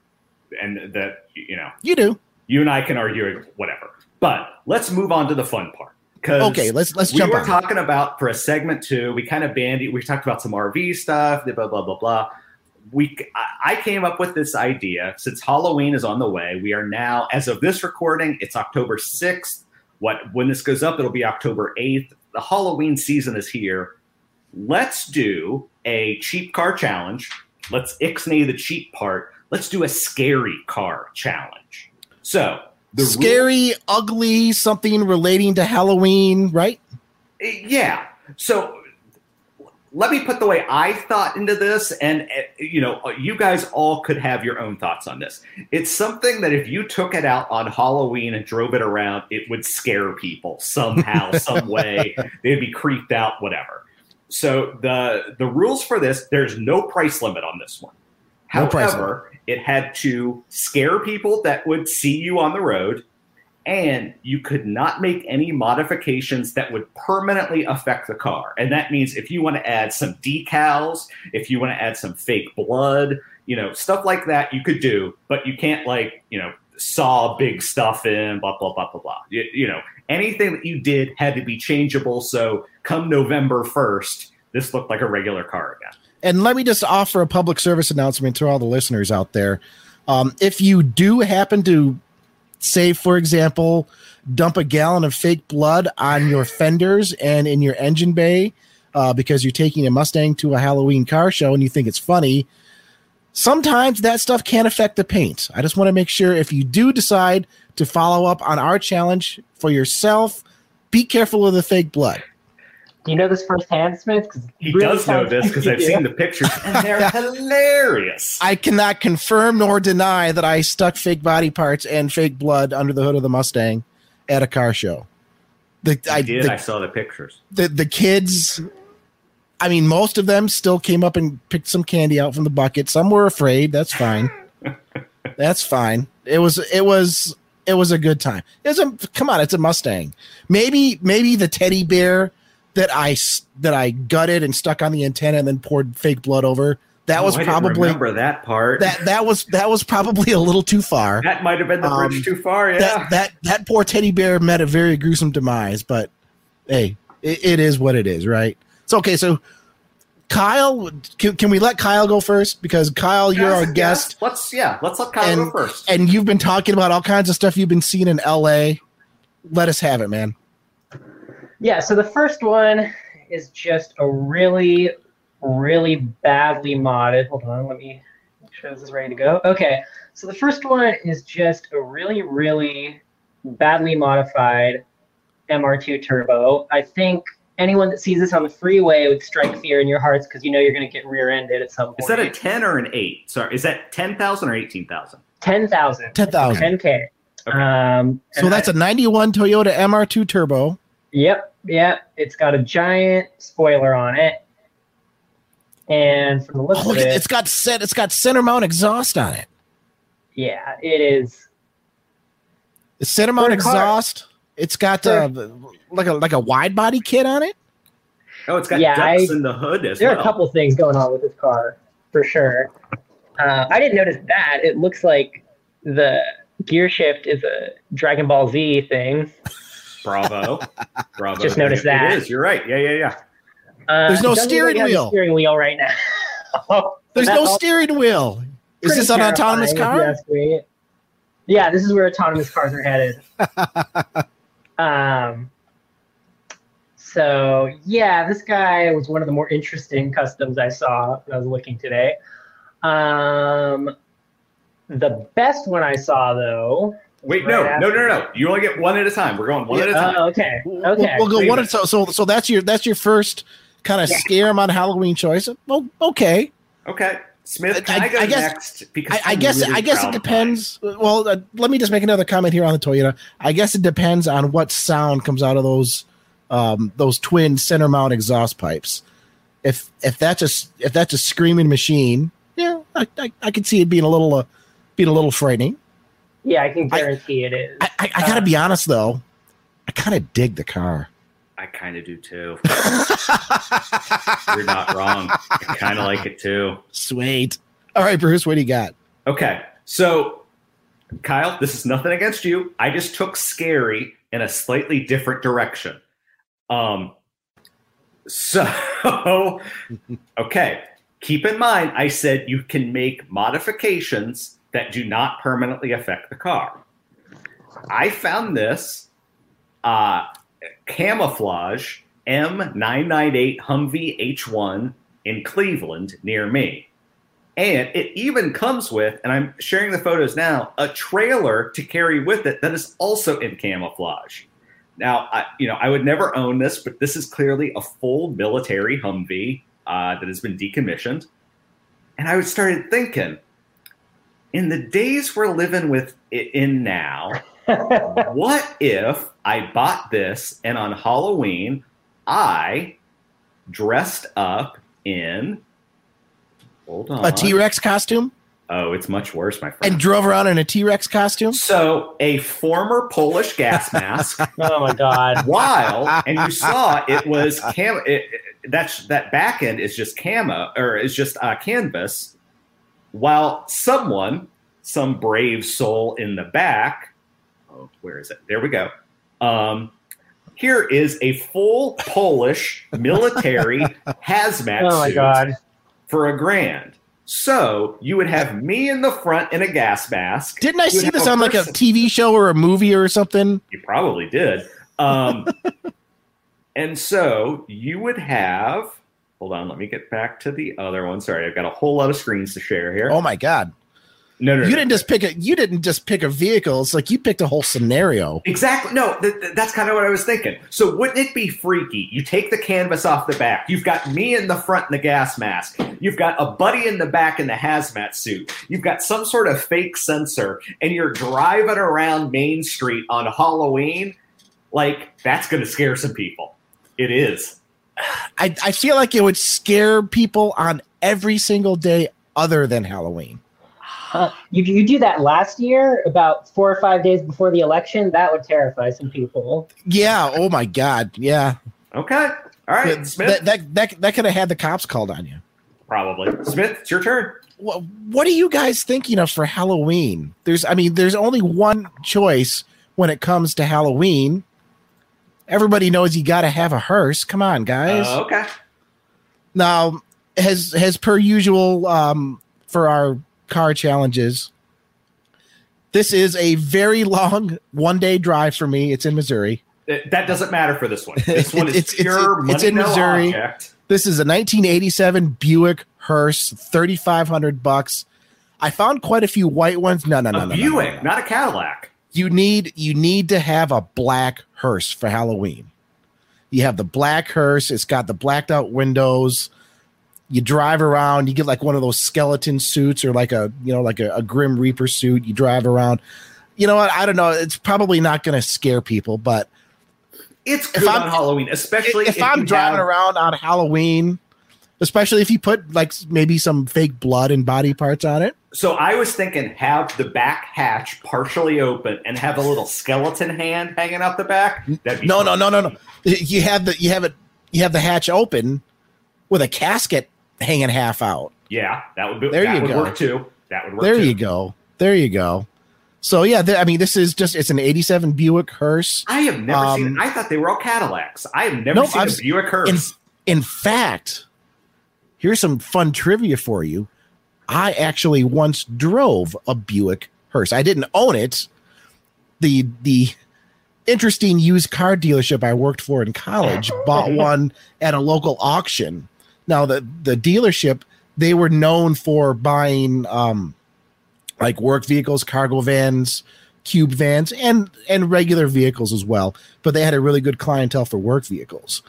and that you know You do. you and I can argue whatever. But let's move on to the fun part. Because Okay, let's let's we jump were on. talking about for a segment two, we kind of bandied, we talked about some R V stuff, blah, blah, blah, blah. We, I came up with this idea since Halloween is on the way. We are now, as of this recording, it's October sixth. What, when this goes up, it'll be October eighth. The Halloween season is here. Let's do a cheap car challenge. Let's ixnay the cheap part. Let's do a scary car challenge. So, the Scary, rule- ugly, something relating to Halloween, right? Yeah. So let me put the way I thought into this, and uh, you know, you guys all could have your own thoughts on this. It's something that if you took it out on Halloween and drove it around, it would scare people somehow, some way. They'd be creeped out, whatever. So the the rules for this, there's no price limit on this one. No price However, it had to scare people that would see you on the road, and you could not make any modifications that would permanently affect the car. And that means if you want to add some decals, if you want to add some fake blood, you know, stuff like that you could do, but you can't like, you know, saw big stuff in, blah, blah, blah, blah, blah. You, you know, anything that you did had to be changeable. So come November first, this looked like a regular car again. And let me just offer a public service announcement to all the listeners out there. Um, if you do happen to, say, for example, dump a gallon of fake blood on your fenders and in your engine bay uh, because you're taking a Mustang to a Halloween car show and you think it's funny, sometimes that stuff can affect the paint. I just want to make sure if you do decide to follow up on our challenge for yourself, be careful of the fake blood. Do you know this firsthand, Smith? 'Cause it He really does know sounds this like because you I've do. seen the pictures, and they're hilarious. I cannot confirm nor deny that I stuck fake body parts and fake blood under the hood of the Mustang at a car show. The I I, did. the, I saw the pictures. the the kids, I mean, most of them still came up and picked some candy out from the bucket. Some were afraid. That's fine. That's fine. It was it was it was a good time. It was a come on. It's a Mustang. Maybe maybe the teddy bear that I s- that I gutted and stuck on the antenna and then poured fake blood over. That Oh, was I didn't probably remember that part. that that was that was probably a little too far. That might have been the bridge Um, too far. Yeah. That that that poor teddy bear met a very gruesome demise, but hey, it, it is what it is, right? So okay, so Kyle, can, can we let Kyle go first? Because Kyle, you're our Yes, guest, yes. Let's yeah. Let's let Kyle And- go first. and you've been talking about all kinds of stuff you've been seeing in L A. Let us have it, man. Yeah, so the first one is just a really, really badly modded. Hold on, let me make sure this is ready to go. Okay, so the first one is just a really, really badly modified M R two Turbo. I think anyone that sees this on the freeway would strike fear in your hearts because you know you're going to get rear-ended at some point. Is that a ten or an eight? Sorry, is that ten thousand or eighteen thousand? ten thousand. ten thousand. ten K. Okay. Um, So that's I, a ninety-one Toyota M R two Turbo. Yep, yep. It's got a giant spoiler on it. And from the looks oh, look of it, it's got set. It's got center mount exhaust on it. Yeah, it is. It's center mount exhaust. It's got uh, like a like a wide body kit on it. Oh, it's got yeah, ducks I, in the hood as there well. There are a couple things going on with this car, for sure. Uh, I didn't notice that. It looks like the gear shift is a Dragon Ball Z thing. Bravo. Bravo. Just noticed that. It is. You're right. Yeah, yeah, yeah. Uh, There's no steering wheel. Steering wheel right now. There's no steering wheel. Is this an autonomous car? Yeah, this is where autonomous cars are headed. um. So yeah, this guy was one of the more interesting customs I saw when I was looking today. Um, the best one I saw though. Wait, no, right no, no, no, no. You only get one at a time. We're going one yeah, at a time. Oh, okay. Okay. We'll, we'll go one at a time. So, so that's your that's your first kind of yeah. scare 'em on Halloween choice. Well, okay. Okay. Smith, can I, I go I guess, next? Because I, I guess really I guess it depends. Well, uh, let me just make another comment here on the Toyota. I guess it depends on what sound comes out of those um, those twin center mount exhaust pipes. If if that's a if that's a screaming machine, yeah, I I, I could see it being a little uh, being a little frightening. Yeah, I can guarantee I, it is. I, I, I gotta uh, be honest though, I kind of dig the car. I kind of do too. You're not wrong. I kind of like it too. Sweet. All right, Bruce, what do you got? Okay, so Kyle, this is nothing against you. I just took scary in a slightly different direction. Um. So, okay. Keep in mind, I said you can make modifications that do not permanently affect the car. I found this uh, camouflage M nine ninety-eight Humvee H one in Cleveland near me. And it even comes with, and I'm sharing the photos now, a trailer to carry with it that is also in camouflage. Now, I, you know, I would never own this, but this is clearly a full military Humvee uh, that has been decommissioned. And I started thinking, in the days we're living with it in now, what if I bought this and on Halloween I dressed up in hold on a T-Rex costume? Oh, it's much worse, my friend. And drove around in a T-Rex costume? So a former Polish gas mask. Oh my God! While and you saw it was cam. It, it, that's that back end is just camo or is just uh, canvas. While someone, some brave soul in the back, oh, where is it? There we go. Um, here is a full Polish military hazmat oh my suit God. for a grand. So you would have me in the front in a gas mask. Didn't I see this on person. like a T V show or a movie or something? You probably did. Um, and so you would have. Hold on, let me get back to the other one. Sorry, I've got a whole lot of screens to share here. Oh my God! No, no, you no, didn't no. just pick a. You didn't just pick a vehicle. It's like you picked a whole scenario. Exactly. No, th- th- that's kind of what I was thinking. So wouldn't it be freaky? You take the canvas off the back. You've got me in the front in the gas mask. You've got a buddy in the back in the hazmat suit. You've got some sort of fake sensor, and you're driving around Main Street on Halloween. Like, that's going to scare some people. It is. I, I feel like it would scare people on every single day other than Halloween. Uh, you you do that last year, about four or five days before the election. That would terrify some people. Yeah. Oh my God. Yeah. Okay. All right, that, Smith. That that that, that could have had the cops called on you. Probably. Smith, it's your turn. What What are you guys thinking of for Halloween? There's, I mean, there's only one choice when it comes to Halloween. Everybody knows you got to have a hearse. Come on, guys. Uh, okay. Now, as as per usual, um, for our car challenges, this is a very long one day drive for me. It's in Missouri. It, that doesn't matter for this one. This one is it's, pure it's, money it's in no Missouri. Object. This is a nineteen eighty-seven Buick hearse, thirty-five hundred bucks. I found quite a few white ones. No, no, no, a no, Buick, no, no, no. not a Cadillac. You need you need to have a black hearse for Halloween. You have the black hearse. It's got the blacked out windows. You drive around, you get like one of those skeleton suits or like a, you know, like a, a Grim Reaper suit. You drive around. You know what? I don't know. It's probably not going to scare people, but it's good on Halloween, especially if, if, if I'm driving have... around on Halloween, especially if you put like maybe some fake blood and body parts on it. So I was thinking have the back hatch partially open and have a little skeleton hand hanging out the back. That'd be no, fun. no, no, no, no. You have the you have it you have the hatch open with a casket hanging half out. Yeah, that would be there. That you would go. work too. That would work. There too. you go. There you go. So yeah, th- I mean, this is just—it's an eighty-seven Buick hearse. I have never um, seen. I thought they were all Cadillacs. I have never no, seen I've, a Buick hearse. In, in fact, here's some fun trivia for you. I actually once drove a Buick hearse. I didn't own it. The the interesting used car dealership I worked for in college bought one at a local auction. Now the the dealership, they were known for buying um. like work vehicles, cargo vans, cube vans, and and regular vehicles as well. But they had a really good clientele for work vehicles.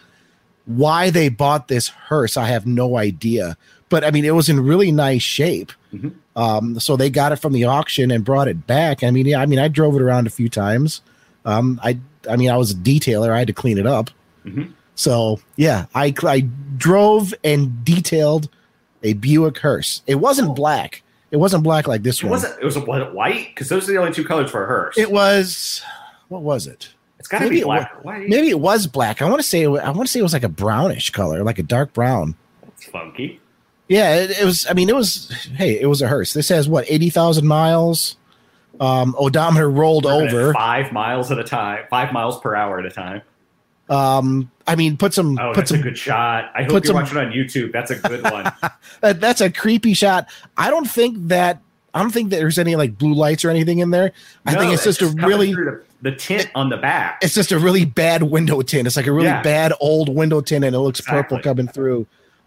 Why they bought this hearse, I have no idea. But I mean, it was in really nice shape. Mm-hmm. Um, so they got it from the auction and brought it back. I mean, yeah, I mean, I drove it around a few times. Um, I I mean, I was a detailer. I had to clean it up. Mm-hmm. So yeah, I I drove and detailed a Buick hearse. It wasn't black. It wasn't black like this it one. Wasn't, it was, was it white? Because those are the only two colors for a hearse. It was, what was it? It's got to be black or white. Maybe it was black. I want to say, I want to say it was like a brownish color, like a dark brown. That's funky. Yeah, it, it was, I mean, it was, hey, it was a hearse. This has what, eighty thousand miles? Um, odometer rolled over. Five miles at a time, five miles per hour at a time. Um, I mean, put some. Oh, put that's some, a good shot. I hope you're some, watching on YouTube. That's a good one. that, that's a creepy shot. I don't think that. I don't think that there's any like blue lights or anything in there. I no, think it's, it's just a really the, the tint on the back. It's just a really bad window tint. It's like a really yeah. bad old window tint, and it looks exactly. purple coming through.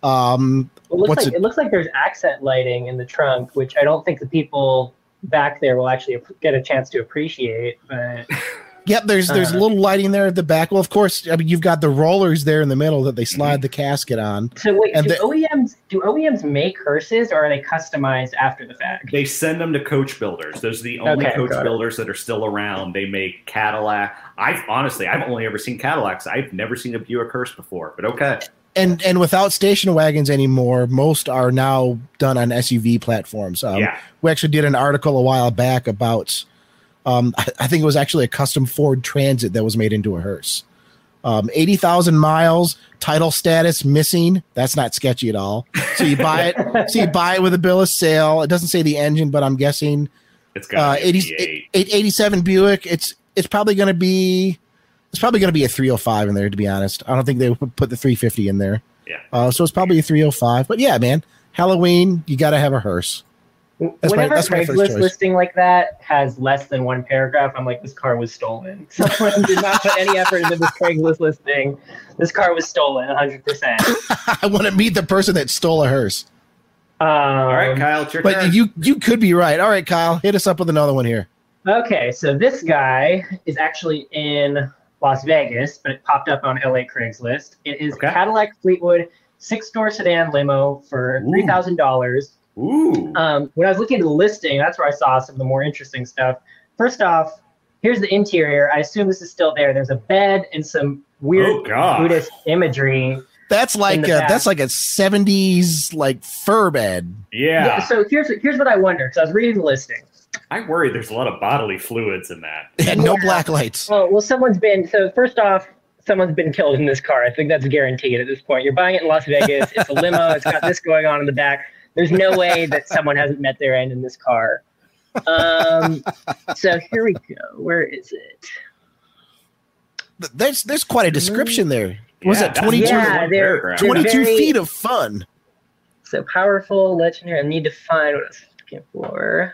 Um, it looks what's like it? it looks like there's accent lighting in the trunk, which I don't think the people back there will actually get a chance to appreciate. But yep, there's there's uh, a little lighting there at the back. Well, of course, I mean you've got the rollers there in the middle that they slide mm-hmm. the casket on. So wait, and do the, O E Ms do O E Ms make hearses, or are they customized after the fact? They send them to coach builders. Those are the only okay, coach builders that are still around. They make Cadillac. I've honestly, I've only ever seen Cadillacs. I've never seen a Buick hearse before. But okay. And and without station wagons anymore, most are now done on S U V platforms. Um, yeah. We actually did an article a while back about, um, I, I think it was actually a custom Ford Transit that was made into a hearse. Um, eighty thousand miles, title status missing. That's not sketchy at all. So you buy it. so you buy it with a bill of sale. It doesn't say the engine, but I'm guessing it's got uh, eighty, eighty-seven Buick. It's it's probably going to be. It's probably going to be a three oh five in there, to be honest. I don't think they would put the three fifty in there. Yeah. Uh, so it's probably a three oh five. But yeah, man, Halloween, you got to have a hearse. That's Whenever my, that's my first choice. Listing like that has less than one paragraph, I'm like, this car was stolen. Someone did not put any effort into this Craigslist listing. This car was stolen, one hundred percent. I want to meet the person that stole a hearse. Um, All right, Kyle, it's your but turn. you you could be right. All right, Kyle, hit us up with another one here. Okay, so this guy is actually in Las Vegas, but it popped up on L A Craigslist. It is okay. Cadillac Fleetwood six-door sedan limo for three thousand dollars. Ooh. Um, when I was looking at the listing, that's where I saw some of the more interesting stuff. First off, here's the interior. I assume this is still there. There's a bed and some weird oh, Buddhist imagery. That's like a, that's like a seventies like fur bed. Yeah. yeah so here's here's what I wonder, because I was reading the listing. I worry there's a lot of bodily fluids in that. And no black lights. Oh, well, someone's been, so first off, someone's been killed in this car. I think that's guaranteed at this point. You're buying it in Las Vegas. It's a limo. It's got this going on in the back. There's no way that someone hasn't met their end in this car. Um, so here we go. Where is it? There's there's quite a description there. Was yeah, it twenty-two, yeah, they're, twenty-two very, feet of fun? So powerful, legendary. I need to find what I was looking for.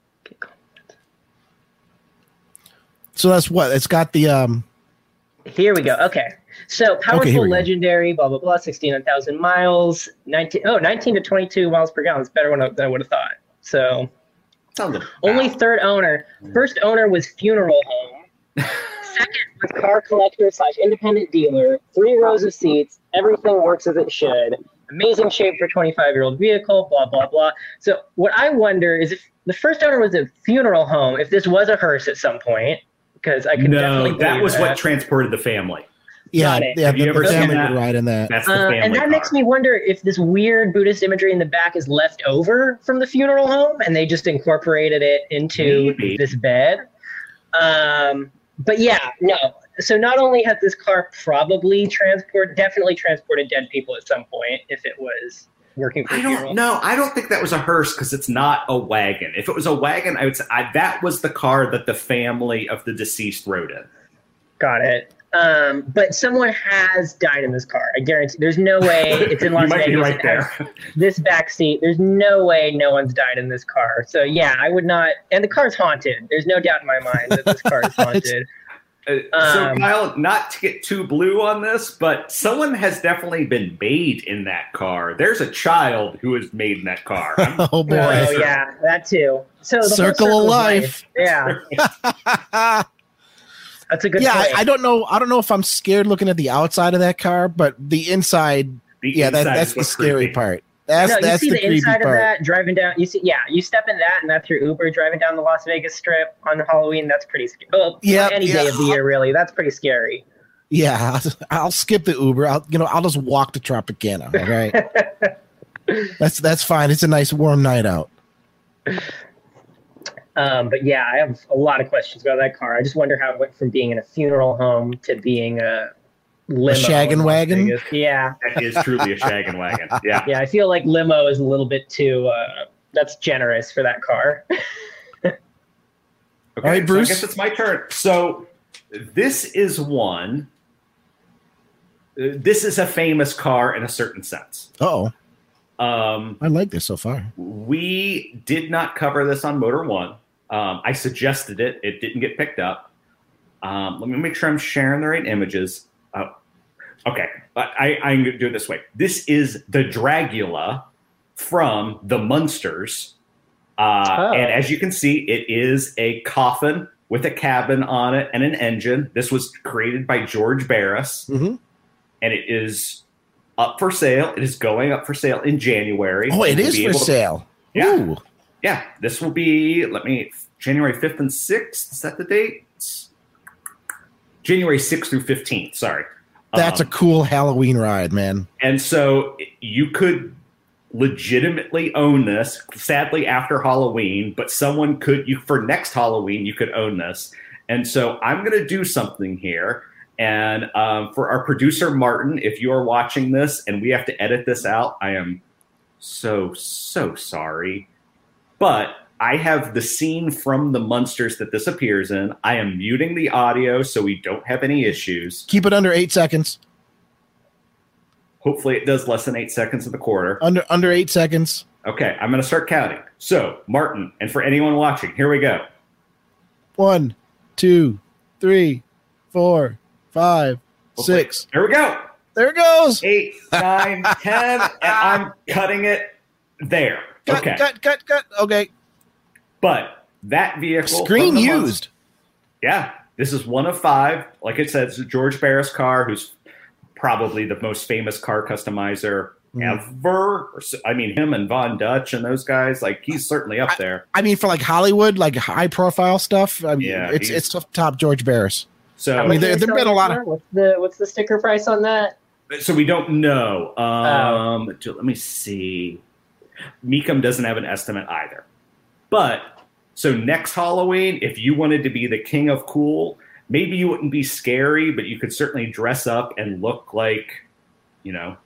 So that's what it's got the um here we go. Okay. So powerful, okay, legendary, blah blah blah, sixteen thousand miles, nineteen oh, nineteen to twenty-two miles per gallon. It's better than I would have thought. So only third owner. First owner was funeral home. Second was car collector slash independent dealer. Three rows of seats. Everything works as it should. amazing shape for twenty-five-year-old vehicle, blah, blah, blah. So what I wonder is if the first owner was a funeral home, if this was a hearse at some point, because I could no, definitely that was that. what transported the family. Yeah, yeah, Have you the, ever the seen family that? would ride in that. That's the Uh, family and that car. makes me wonder if this weird Buddhist imagery in the back is left over from the funeral home and they just incorporated it into Maybe. this bed. Um, but yeah, no. So not only has this car probably transport, definitely transported dead people at some point if it was working for a I funeral. don't know. I don't think that was a hearse because it's not a wagon. If it was a wagon, I would say I, that was the car that the family of the deceased rode in. Got it. Um, but someone has died in this car. I guarantee. There's no way it's in Las You might Vegas. be right It there. has this back seat. There's no way no one's died in this car. So yeah, I would not. And the car's haunted. There's no doubt in my mind that this car is haunted. Uh, so Um, Kyle, not to get too blue on this, but someone has definitely been made in that car. There's a child who is made in that car. I'm- Oh boy. Oh yeah, that too. So the whole Circle of life. Yeah, that's a good yeah, I, point. I don't know. I don't know if I'm scared looking at the outside of that car, but the inside, the yeah, that, inside that's is the what's scary creepy. part. That's no, you that's see the the, creepy inside of part. that driving down. You see, yeah, you step in that and that's your Uber driving down the Las Vegas Strip on Halloween. That's pretty scary. Well, Yep, any day yeah. of the year, really. That's pretty scary. Yeah, I'll, I'll skip the Uber. I'll you know I'll just walk to Tropicana. All right, that's that's fine. It's a nice warm night out. Um, but yeah, I have a lot of questions about that car. I just wonder how it went from being in a funeral home to being a limo. shaggin' in Las wagon? Vegas. Yeah, That is truly a shaggin' wagon. Yeah. yeah. I feel like limo is a little bit too. Uh, that's generous for that car. Okay, All right, so Bruce. I guess it's my turn. So this is one. uh, This is a famous car in a certain sense. Oh, Um, I like this so far. we did not cover this on Motor One. Um, I suggested it. It didn't get picked up. Um, let me make sure I'm sharing the right images. Oh, okay. I, I, I'm going to do it this way. This is the Dragula from the Munsters. Uh, Oh. And as you can see, it is a coffin with a cabin on it and an engine. This was created by George Barris, Mm-hmm. and it is up for sale. It is going up for sale in January. Oh, it We'll is be for able to- sale. Yeah. Ooh. Yeah, this will be, let me, January fifth and sixth. Is that the date? January sixth through fifteenth, sorry. That's Um, a cool Halloween ride, man. And so you could legitimately own this, sadly after Halloween, but someone could, you for next Halloween, you could own this. And so I'm going to do something here. And um, for our producer, Martin, if you are watching this and we have to edit this out, I am so, so sorry. But I have the scene from the Munsters that this appears in. I am muting the audio so we don't have any issues. Keep it under eight seconds. Hopefully it does less than eight seconds in the quarter. Under under eight seconds. Okay, I'm going to start counting. So, Martin, and for anyone watching, here we go. One, two, three, four, five, Hopefully- six. Here we go. There it goes. Eight, nine, ten, and I'm cutting it there. Cut, Okay. cut, cut, cut. Okay. But that vehicle. Screen from the Munsters- used. Yeah, this is one of five. Like it said, it's a George Barris car, who's probably the most famous car customizer Mm. ever. Or so- I mean, him and Von Dutch and those guys, like he's certainly up there. I mean, for like Hollywood, like high profile stuff. I mean, Yeah, it's he's- it's top George Barris. So, I mean, there there've been a lot of. What's the what's the sticker price on that? so we don't know. Oh. Um, do- let me see. Mecum doesn't have an estimate either. But so next Halloween, if you wanted to be the king of cool, maybe you wouldn't be scary, but you could certainly dress up and look like, you know,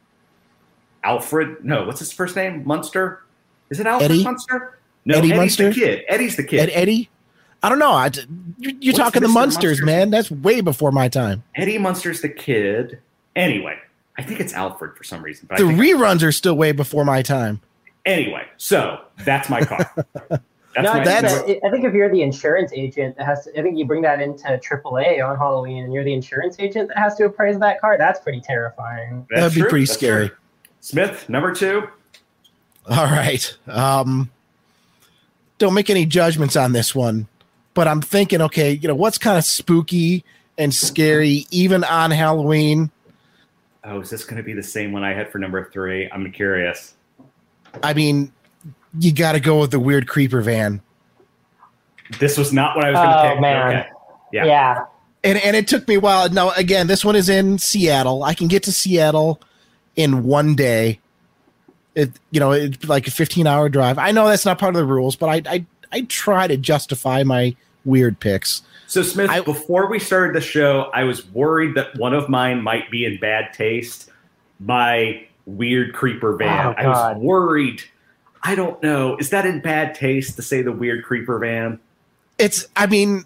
Alfred. No, what's his first name? Munster? Is it Alfred Eddie? Munster? No, Eddie Eddie's Munster? the kid. Eddie's the kid. Ed, Eddie? I don't know. I, you're you're What's talking the Mister Munsters, Munster's- man. That's way before my time. Eddie Munster's the kid. Anyway, I think it's Alfred for some reason. But The I think reruns are still way before my time. Anyway, so that's my car. That's No, my I, that's- think that, I think if you're the insurance agent that has to, I think you bring that into triple A on Halloween and you're the insurance agent that has to appraise that car, that's pretty terrifying. That's That'd be true. pretty That's scary. true. Smith, number two. All right. Um, don't make any judgments on this one, but I'm thinking, okay, you know, what's kind of spooky and scary, even on Halloween? Oh, is this going to be the same one I had for number three? I'm curious. I mean, you got to go with the weird creeper van. This was not what I was going to Oh, pick. man. Okay. Yeah. Yeah. And and it took me a while. Now, again, this one is in Seattle. I can get to Seattle in one day. It you know, it's like a fifteen hour drive. I know that's not part of the rules, but I I, I try to justify my weird picks. So, Smith, I, before we started the show, I was worried that one of mine might be in bad taste. My weird creeper van. Oh, I was God. worried. I don't know. Is that in bad taste to say the weird creeper van? it's I mean,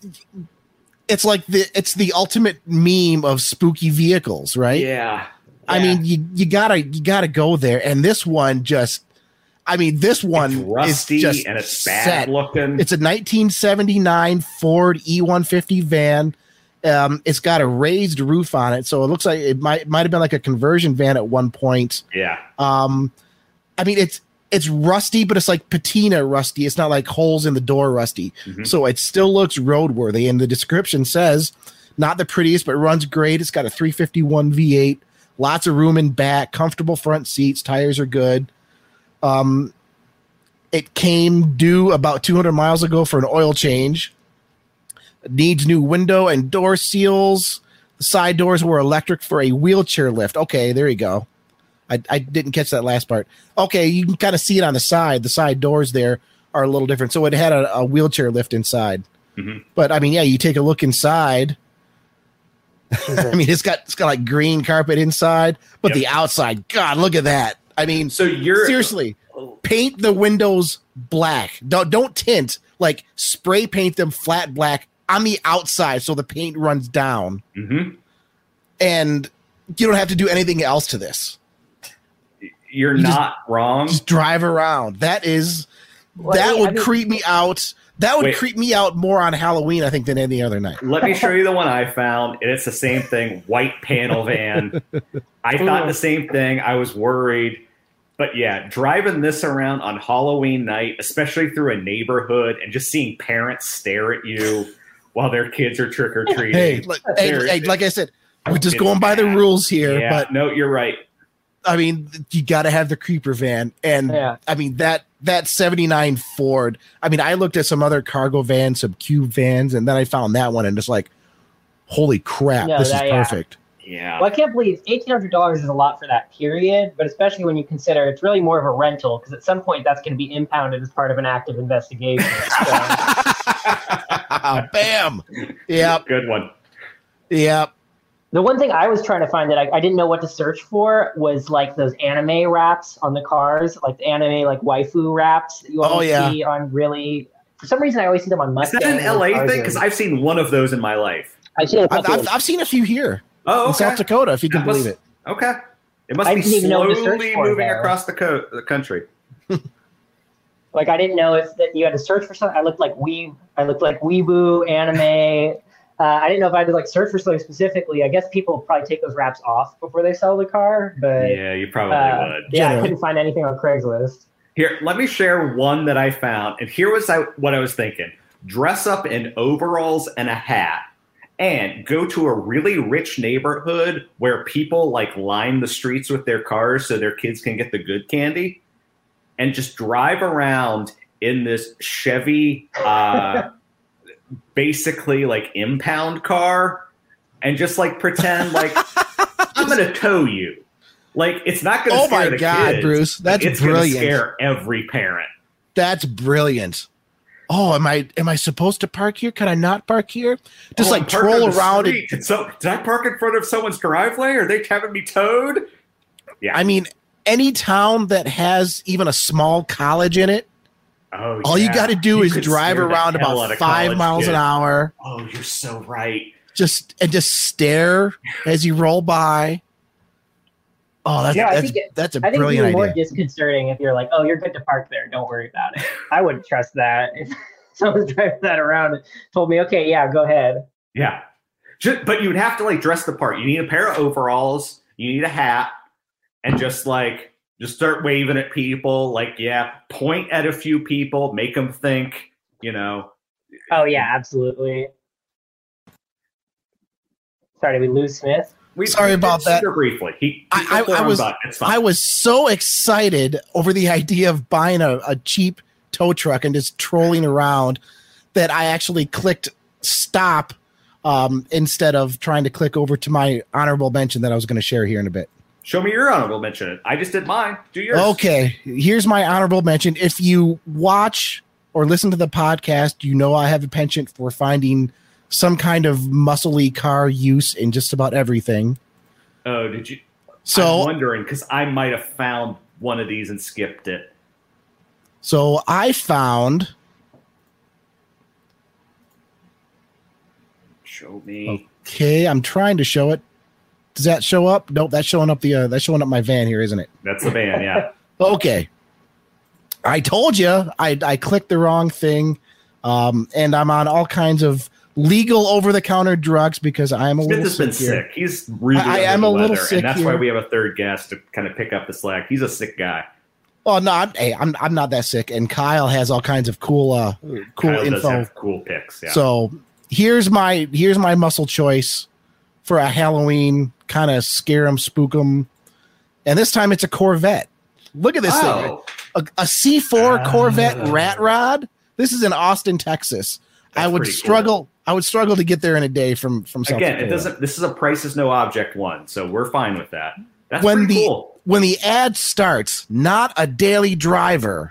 it's like the it's the ultimate meme of spooky vehicles, right? Yeah. I Yeah. mean, you you gotta you gotta go there, and this one just, I mean, this one It's rusty is just and it's bad set. looking. It's a nineteen seventy-nine Ford E one fifty van. Um, it's got a raised roof on it, so it looks like it might might have been like a conversion van at one point. yeah. Um, I mean, it's it's rusty, but it's like patina rusty. It's not like holes in the door rusty. Mhm. So it still looks roadworthy. And the description says, not the prettiest, but runs great. It's got a three fifty-one V eight, lots of room in back, comfortable front seats, tires are good. Um, it came due about two hundred miles ago for an oil change. It needs new window and door seals. The side doors were electric for a wheelchair lift. Okay, there you go. I, I didn't catch that last part. Okay, you can kind of see it on the side. The side doors there are a little different. So it had a, a wheelchair lift inside. Mhm. But I mean, yeah, you take a look inside. I mean, it's got it's got like green carpet inside, but Yep. the outside, God, look at that. I mean, So you're seriously, paint the windows black. Don't don't tint, like spray paint them flat black on the outside so the paint runs down, Mhm. and you don't have to do anything else to this. You're You just- not wrong. Just drive around. That is Well, that I would mean- creep me out. That would Wait. creep me out more on Halloween, I think, than any other night. Let me show you the one I found, and it's the same thing. White panel van. I thought the same thing. I was worried. But yeah, driving this around on Halloween night, especially through a neighborhood, and just seeing parents stare at you while their kids are trick or treating. Hey, like, hey, hey, like I said, we're just It's going by the bad. rules here. yeah, But no, you're right. I mean, you got to have the creeper van, and Yeah. I mean that that seventy-nine Ford. I mean, I looked at some other cargo vans, some cube vans, and then I found that one, and it's like, holy crap, No, this that- is yeah. perfect. Yeah. Well, I can't believe eighteen hundred dollars is a lot for that period, but especially when you consider it's really more of a rental, because at some point that's going to be impounded as part of an active investigation. So, Bam. Yep. Good one. Yep. the one thing I was trying to find that I, I didn't know what to search for was like those anime wraps on the cars, like the anime like waifu wraps that you Oh, always yeah. see on really. For some reason, I always see them on Is Mustangs. that an L A and thing? Because Tarzans. I've seen one of those in my life. I've seen a I've, couple. I've, I've seen a few here Oh, in okay. South Dakota, if you can That must- believe it. Okay. It must I be didn't even know what to search slowly for moving there. across the, co- the country. Like I didn't know if that you had to search for something. I looked like we, I looked like weeboo anime. Uh, I didn't know if I had to like search for something specifically. I guess people probably take those wraps off before they sell the car, but Yeah, you probably uh, would. yeah, I Generally. couldn't find anything on Craigslist. Here, let me share one that I found. And here was I, what I was thinking. Dress up in overalls and a hat and go to a really rich neighborhood where people like line the streets with their cars so their kids can get the good candy and just drive around in this Chevy, uh, basically like impound car and just like pretend like I'm going to tow you. Like it's not going to Oh scare my the God, kids. Bruce, that's it's gonna brilliant. scare every parent. That's brilliant. Oh, am I am I supposed to park here? Can I not park here? Just Oh, like I'm parked troll on the around street. it. Did, so, did I park in front of someone's driveway? Are they having me towed? Yeah. I mean, any town that has even a small college in it, Oh, all you yeah. got to do You is could drive scare the around hell about out of five college miles an kids. hour, Oh, you're so right. just and just stare as you roll by. Oh, that's Yeah, I that's, think it- that's a I think it's brilliant even more idea. disconcerting if you're like, oh, you're good to park there. Don't worry about it. I wouldn't trust that. If someone's driving that around and told me, okay, yeah, go ahead. Yeah. Just, but you'd have to like dress the part. You need a pair of overalls. You need a hat, and just like just start waving at people. Like, yeah, point at a few people, make them think. You know. Oh, yeah, absolutely. Sorry, did we lose Smith? We, Sorry we about that. Super briefly, he, he I, I, I was I was so excited over the idea of buying a, a cheap tow truck and just trolling around that I actually clicked stop um, instead of trying to click over to my honorable mention that I was going to share here in a bit. Show me your honorable mention. I just did mine. Do yours. Okay, here's my honorable mention. If you watch or listen to the podcast, you know I have a penchant for finding some kind of muscly car use in just about everything. Oh, did you? So I'm wondering because I might have found one of these and skipped it. So I found. Show me. Okay, I'm trying to show it. Does that show up? Nope, that's showing up the. Uh, that's showing up my van here, isn't it? That's the van, yeah. Okay. I told you I I clicked the wrong thing, um, and I'm on all kinds of legal over-the-counter drugs because I am a Smith little has been sick here. sick. He's really I, I under am the a little weather, sick and that's here. why we have a third guest to kind of pick up the slack. He's a sick guy. Oh no, I'm, hey, I'm I'm not that sick, and Kyle has all kinds of cool uh cool Kyle info. does have cool picks. Yeah. So here's my here's my muscle choice for a Halloween kind of scare 'em, spook 'em, and this time it's a Corvette. Look at this oh. thing, a, a C four uh, Corvette Rat Rod. This is in Austin, Texas. I would struggle. Cool. I would struggle to get there in a day from from South Again, Dakota. it doesn't. This is a price is no object one, so we're fine with that. That's when pretty the cool. when the ad starts, not a daily driver.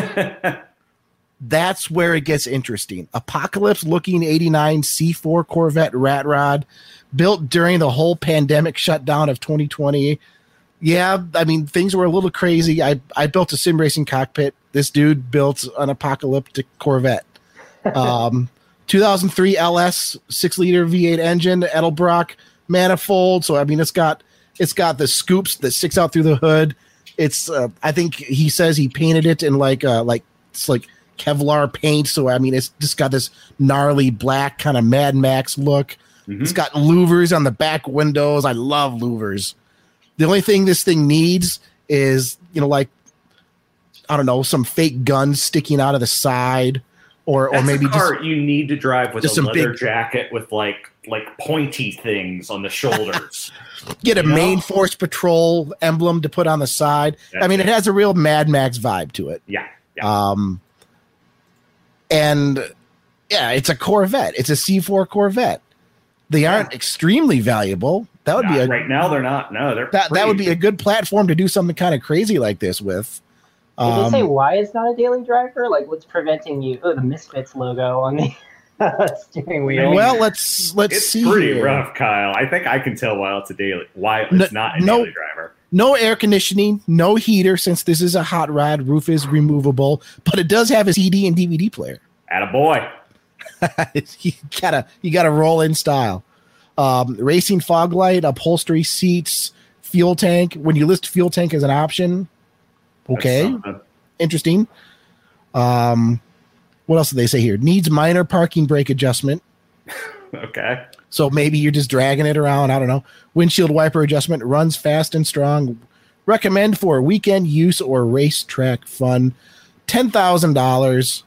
That's where it gets interesting. Apocalypse looking eighty-nine C four Corvette Rat Rod, built during the whole pandemic shutdown of twenty twenty. Yeah, I mean, things were a little crazy. I, I built a sim racing cockpit. This dude built an apocalyptic Corvette. Um, two thousand three L S six liter V eight engine, Edelbrock manifold. So, I mean, it's got it's got the scoops that sticks out through the hood. It's uh, I think he says he painted it in like uh, like it's like Kevlar paint. So, I mean, it's just got this gnarly black kind of Mad Max look. Mm-hmm. It's got louvers on the back windows. I love louvers. The only thing this thing needs is, you know, like, I don't know, some fake guns sticking out of the side, or That's or maybe a car just you need to drive with just a some leather big, jacket with like like pointy things on the shoulders. Get a you know? Main Force Patrol emblem to put on the side. That's I mean, it. it has a real Mad Max vibe to it. Yeah, yeah. Um, and yeah, it's a Corvette. It's a C four Corvette. They aren't yeah. extremely valuable. That would not be a, right now. They're not. No, they're that. That would be a good platform to do something kind of crazy like this with. Did um, they say why it's not a daily driver? Like, what's preventing you? Oh, the Misfits logo on the steering wheel. Well, let's let's it's see. It's pretty here. rough, Kyle. I think I can tell why it's a daily. Why it's no, not a no, daily driver. No air conditioning, no heater, since this is a hot rod. Roof is removable, but it does have a C D and D V D player. Attaboy. you gotta you gotta roll in style. Um, racing fog light, upholstery seats, fuel tank. When you list fuel tank as an option, okay, interesting. Um, what else do they say here? Needs minor parking brake adjustment. Okay. So maybe you're just dragging it around. I don't know. Windshield wiper adjustment. Runs fast and strong. Recommend for weekend use or racetrack fun. ten thousand dollars.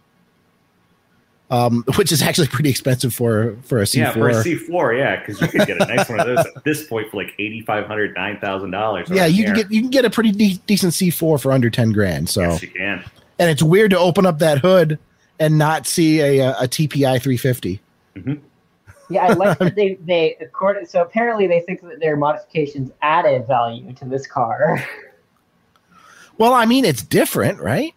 Um, which is actually pretty expensive for, for a C four. Yeah, for a C four, yeah, because you could get a nice one of those at this point for like eighty-five hundred dollars, nine thousand dollars. Yeah, you can get you can get a pretty de- decent C four for under ten grand. So yes, you can. And it's weird to open up that hood and not see a a, a T P I three fifty. Mm-hmm. Yeah, I like that they they according. So apparently they think that their modifications added value to this car. Well, I mean, it's different, right?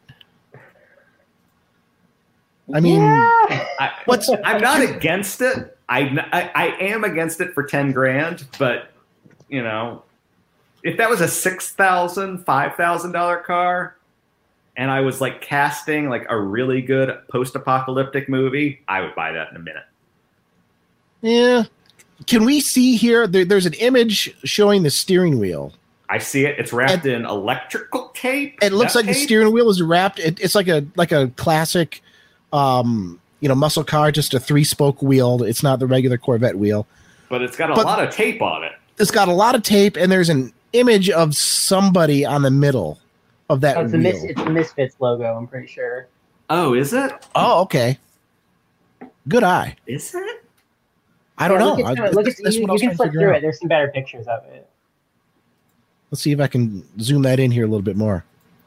I mean, yeah. I, what's I'm not against it. I, I I am against it for ten grand, but you know, if that was a six thousand, five thousand dollar car, and I was like casting like a really good post-apocalyptic movie, I would buy that in a minute. Yeah. Can we see here? There, there's an image showing the steering wheel. I see it. It's wrapped and, in electrical tape. It looks like tape? the steering wheel is wrapped. It, it's like a like a classic. Um, you know, muscle car, just a three spoke wheel. It's not the regular Corvette wheel, but it's got a but lot of tape on it. It's got a lot of tape, and there's an image of somebody on the middle of that. Oh, it's, the wheel. Mis- it's the Misfits logo. I'm pretty sure. Oh, is it? Oh, okay. Good eye. Is it? I don't yeah, know. Look at, I, look that's, at, that's you, what I was you trying can to flip figure through out. it. There's some better pictures of it. Let's see if I can zoom that in here a little bit more.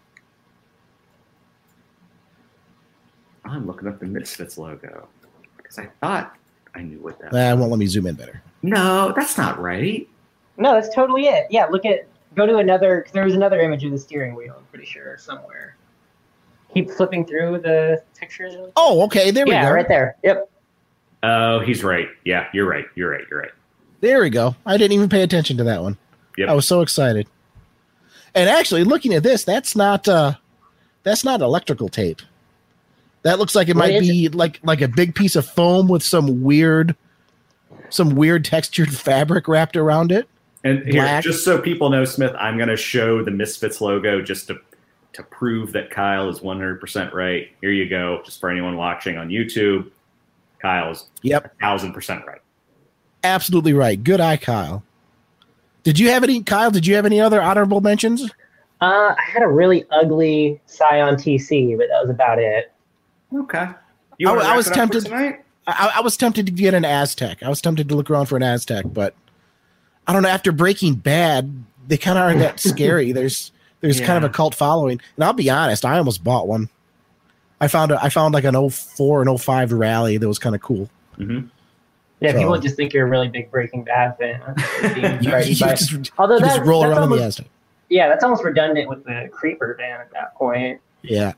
I'm looking up the Misfits logo because I thought I knew what that Nah, it was. won't let me zoom in better. No, that's not right. No, that's totally it. Yeah, look at, go to another, because there was another image of the steering wheel, I'm pretty sure, somewhere. Keep flipping through the pictures. Oh, okay. There we yeah, go. right there. Yep. Oh, he's right. Yeah, you're right. You're right. You're right. There we go. I didn't even pay attention to that one. Yep. I was so excited. And actually, looking at this, that's not uh, that's not electrical tape. That looks like it What might is be like like a big piece of foam with some weird, some weird textured fabric wrapped around it. And here, Black. just so people know, Smith, I'm going to show the Misfits logo just to to prove that Kyle is one hundred percent right. Here you go. Just for anyone watching on YouTube, Kyle's Yep, one thousand percent right. absolutely right. Good eye, Kyle. Did you have any, Kyle? Did you have any other honorable mentions? Uh, I had a really ugly Scion T C, but that was about it. Okay. You I- wanna I wrap was it up for tempted- tonight? I, I was tempted to get an Aztec. I was tempted to look around for an Aztec, but I don't know. After Breaking Bad, they kind of aren't that scary. There's there's kind of Yeah. a cult following, and I'll be honest, I almost bought one. I found a, I found like an oh four and oh five rally that was kind of cool. Mm-hmm. Yeah, So- people just think you're a really big Breaking Bad fan. Being You, frightened you by- just, Although you just that's, roll that's around in the almost, Aztec. yeah, that's almost redundant with the Creeper ban at that point. Yeah.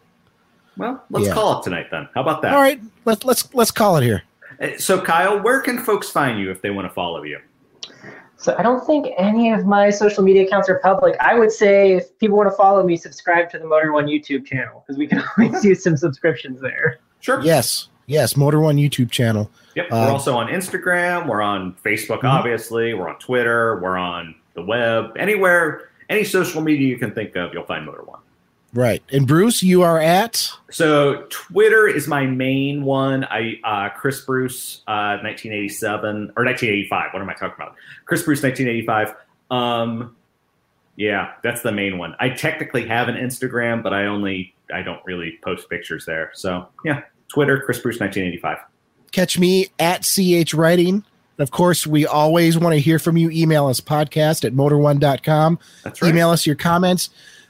Well, let's Yeah. call it tonight then. How about that? All right. Let's let's let's call it here. Uh, So, Kyle, where can folks find you if they want to follow you? So I don't think any of my social media accounts are public. I would say if people want to follow me, subscribe to the Motor One YouTube channel because we can always use some subscriptions there. Sure. Yes. Yes. Motor One YouTube channel. Yep. Uh, we're also on Instagram. We're on Facebook, Mhm. obviously. We're on Twitter. We're on the web. Anywhere, any social media you can think of, you'll find Motor One. Right. And Bruce, you are at. So Twitter is my main one. I uh, Chris Bruce, uh, nineteen eighty-seven or nineteen eighty-five. What am I talking about? Chris Bruce, nineteen eighty-five. Um, yeah, that's the main one. I technically have an Instagram, but I only I don't really post pictures there. So yeah, Twitter, Chris Bruce, nineteen eighty-five. Catch me at C H Writing. And of course, we always want to hear from you. Email us podcast at motor one dot com. That's right. Email us your comments.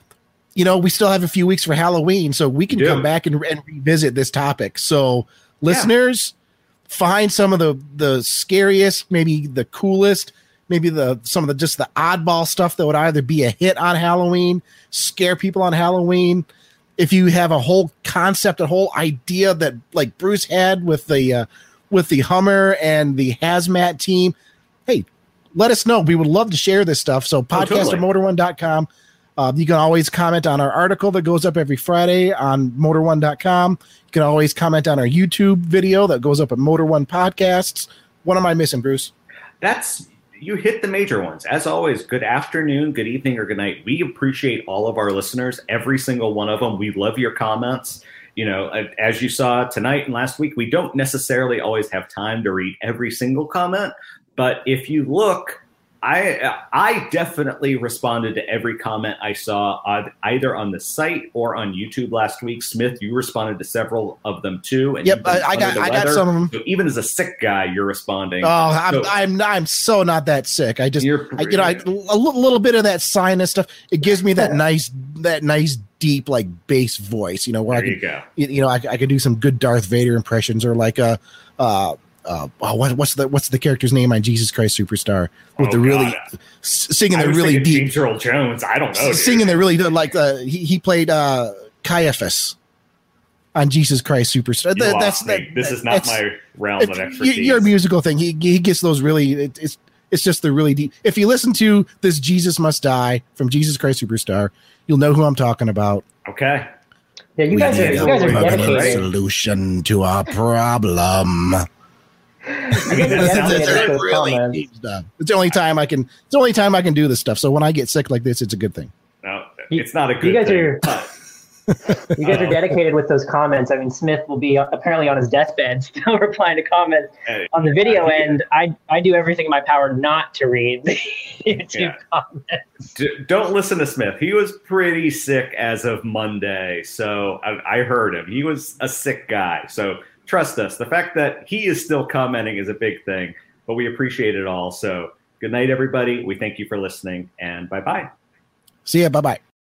You know, we still have a few weeks for Halloween, so we can We do. come back and, and revisit this topic. So, listeners, find some of the the scariest, maybe the coolest, maybe the some of the just the oddball stuff that would either be a hit on Halloween, scare people on Halloween. If you have a whole concept, a whole idea that like Bruce had with the uh, with the Hummer and the hazmat team, hey, let us know. We would love to share this stuff. So podcast totally. at motor one dot com. Uh, you can always comment on our article that goes up every Friday on motor one dot com. You can always comment on our YouTube video that goes up at Motor One Podcasts. What am I missing, Bruce? That's you hit the major ones. As always, good afternoon, good evening, or good night. We appreciate all of our listeners, every single one of them. We love your comments. You know, as you saw tonight and last week, we don't necessarily always have time to read every single comment, but if you look, I I definitely responded to every comment I saw on, either on the site or on YouTube last week. Smith, you responded to several of them too. And Yep, you've been I, I got under the I got weather. some of them. So even as a sick guy, you're responding. Oh, I'm, So- I'm I'm so not that sick. I just You're I, you know I, a little, little bit of that sinus stuff. It gives me that nice that nice deep like bass voice. You know where There I you can go. you, you know I, I can do some good Darth Vader impressions or like a uh uh oh, what, what's the what's the character's name on Jesus Christ Superstar with Oh, the really God. s- singing I the was really thinking deep James Earl Jones. I don't know. dude. singing the really like uh he, he played uh Caiaphas on Jesus Christ Superstar. You That- lost that's me. that, this is not that's- my realm of It's- expertise. y- your musical thing. He he gets those really. It, it's it's just the really deep. If you listen to this "Jesus Must Die" from Jesus Christ Superstar, you'll know who I'm talking about. Okay. Yeah, you We guys are need you guys a are permanent dedicated. solution to our problem. I mean, that It's- sounds it's- very- those really comments. deep stuff. It's the only time I can. It's the only time I can do this stuff. So when I get sick like this, it's a good thing. no, You- it's not a good you guys thing. are- but- You guys are Uh-oh. dedicated with those comments. I mean, Smith will be apparently on his deathbed still replying to comments Hey, on the video end. I I do everything in my power not to read the YouTube Yeah. comments. D- don't listen to Smith. He was pretty sick as of Monday, so I, I heard him. He was a sick guy. So trust us. The fact that he is still commenting is a big thing, but we appreciate it all. So good night, everybody. We thank you for listening, and bye-bye. See ya. Bye-bye.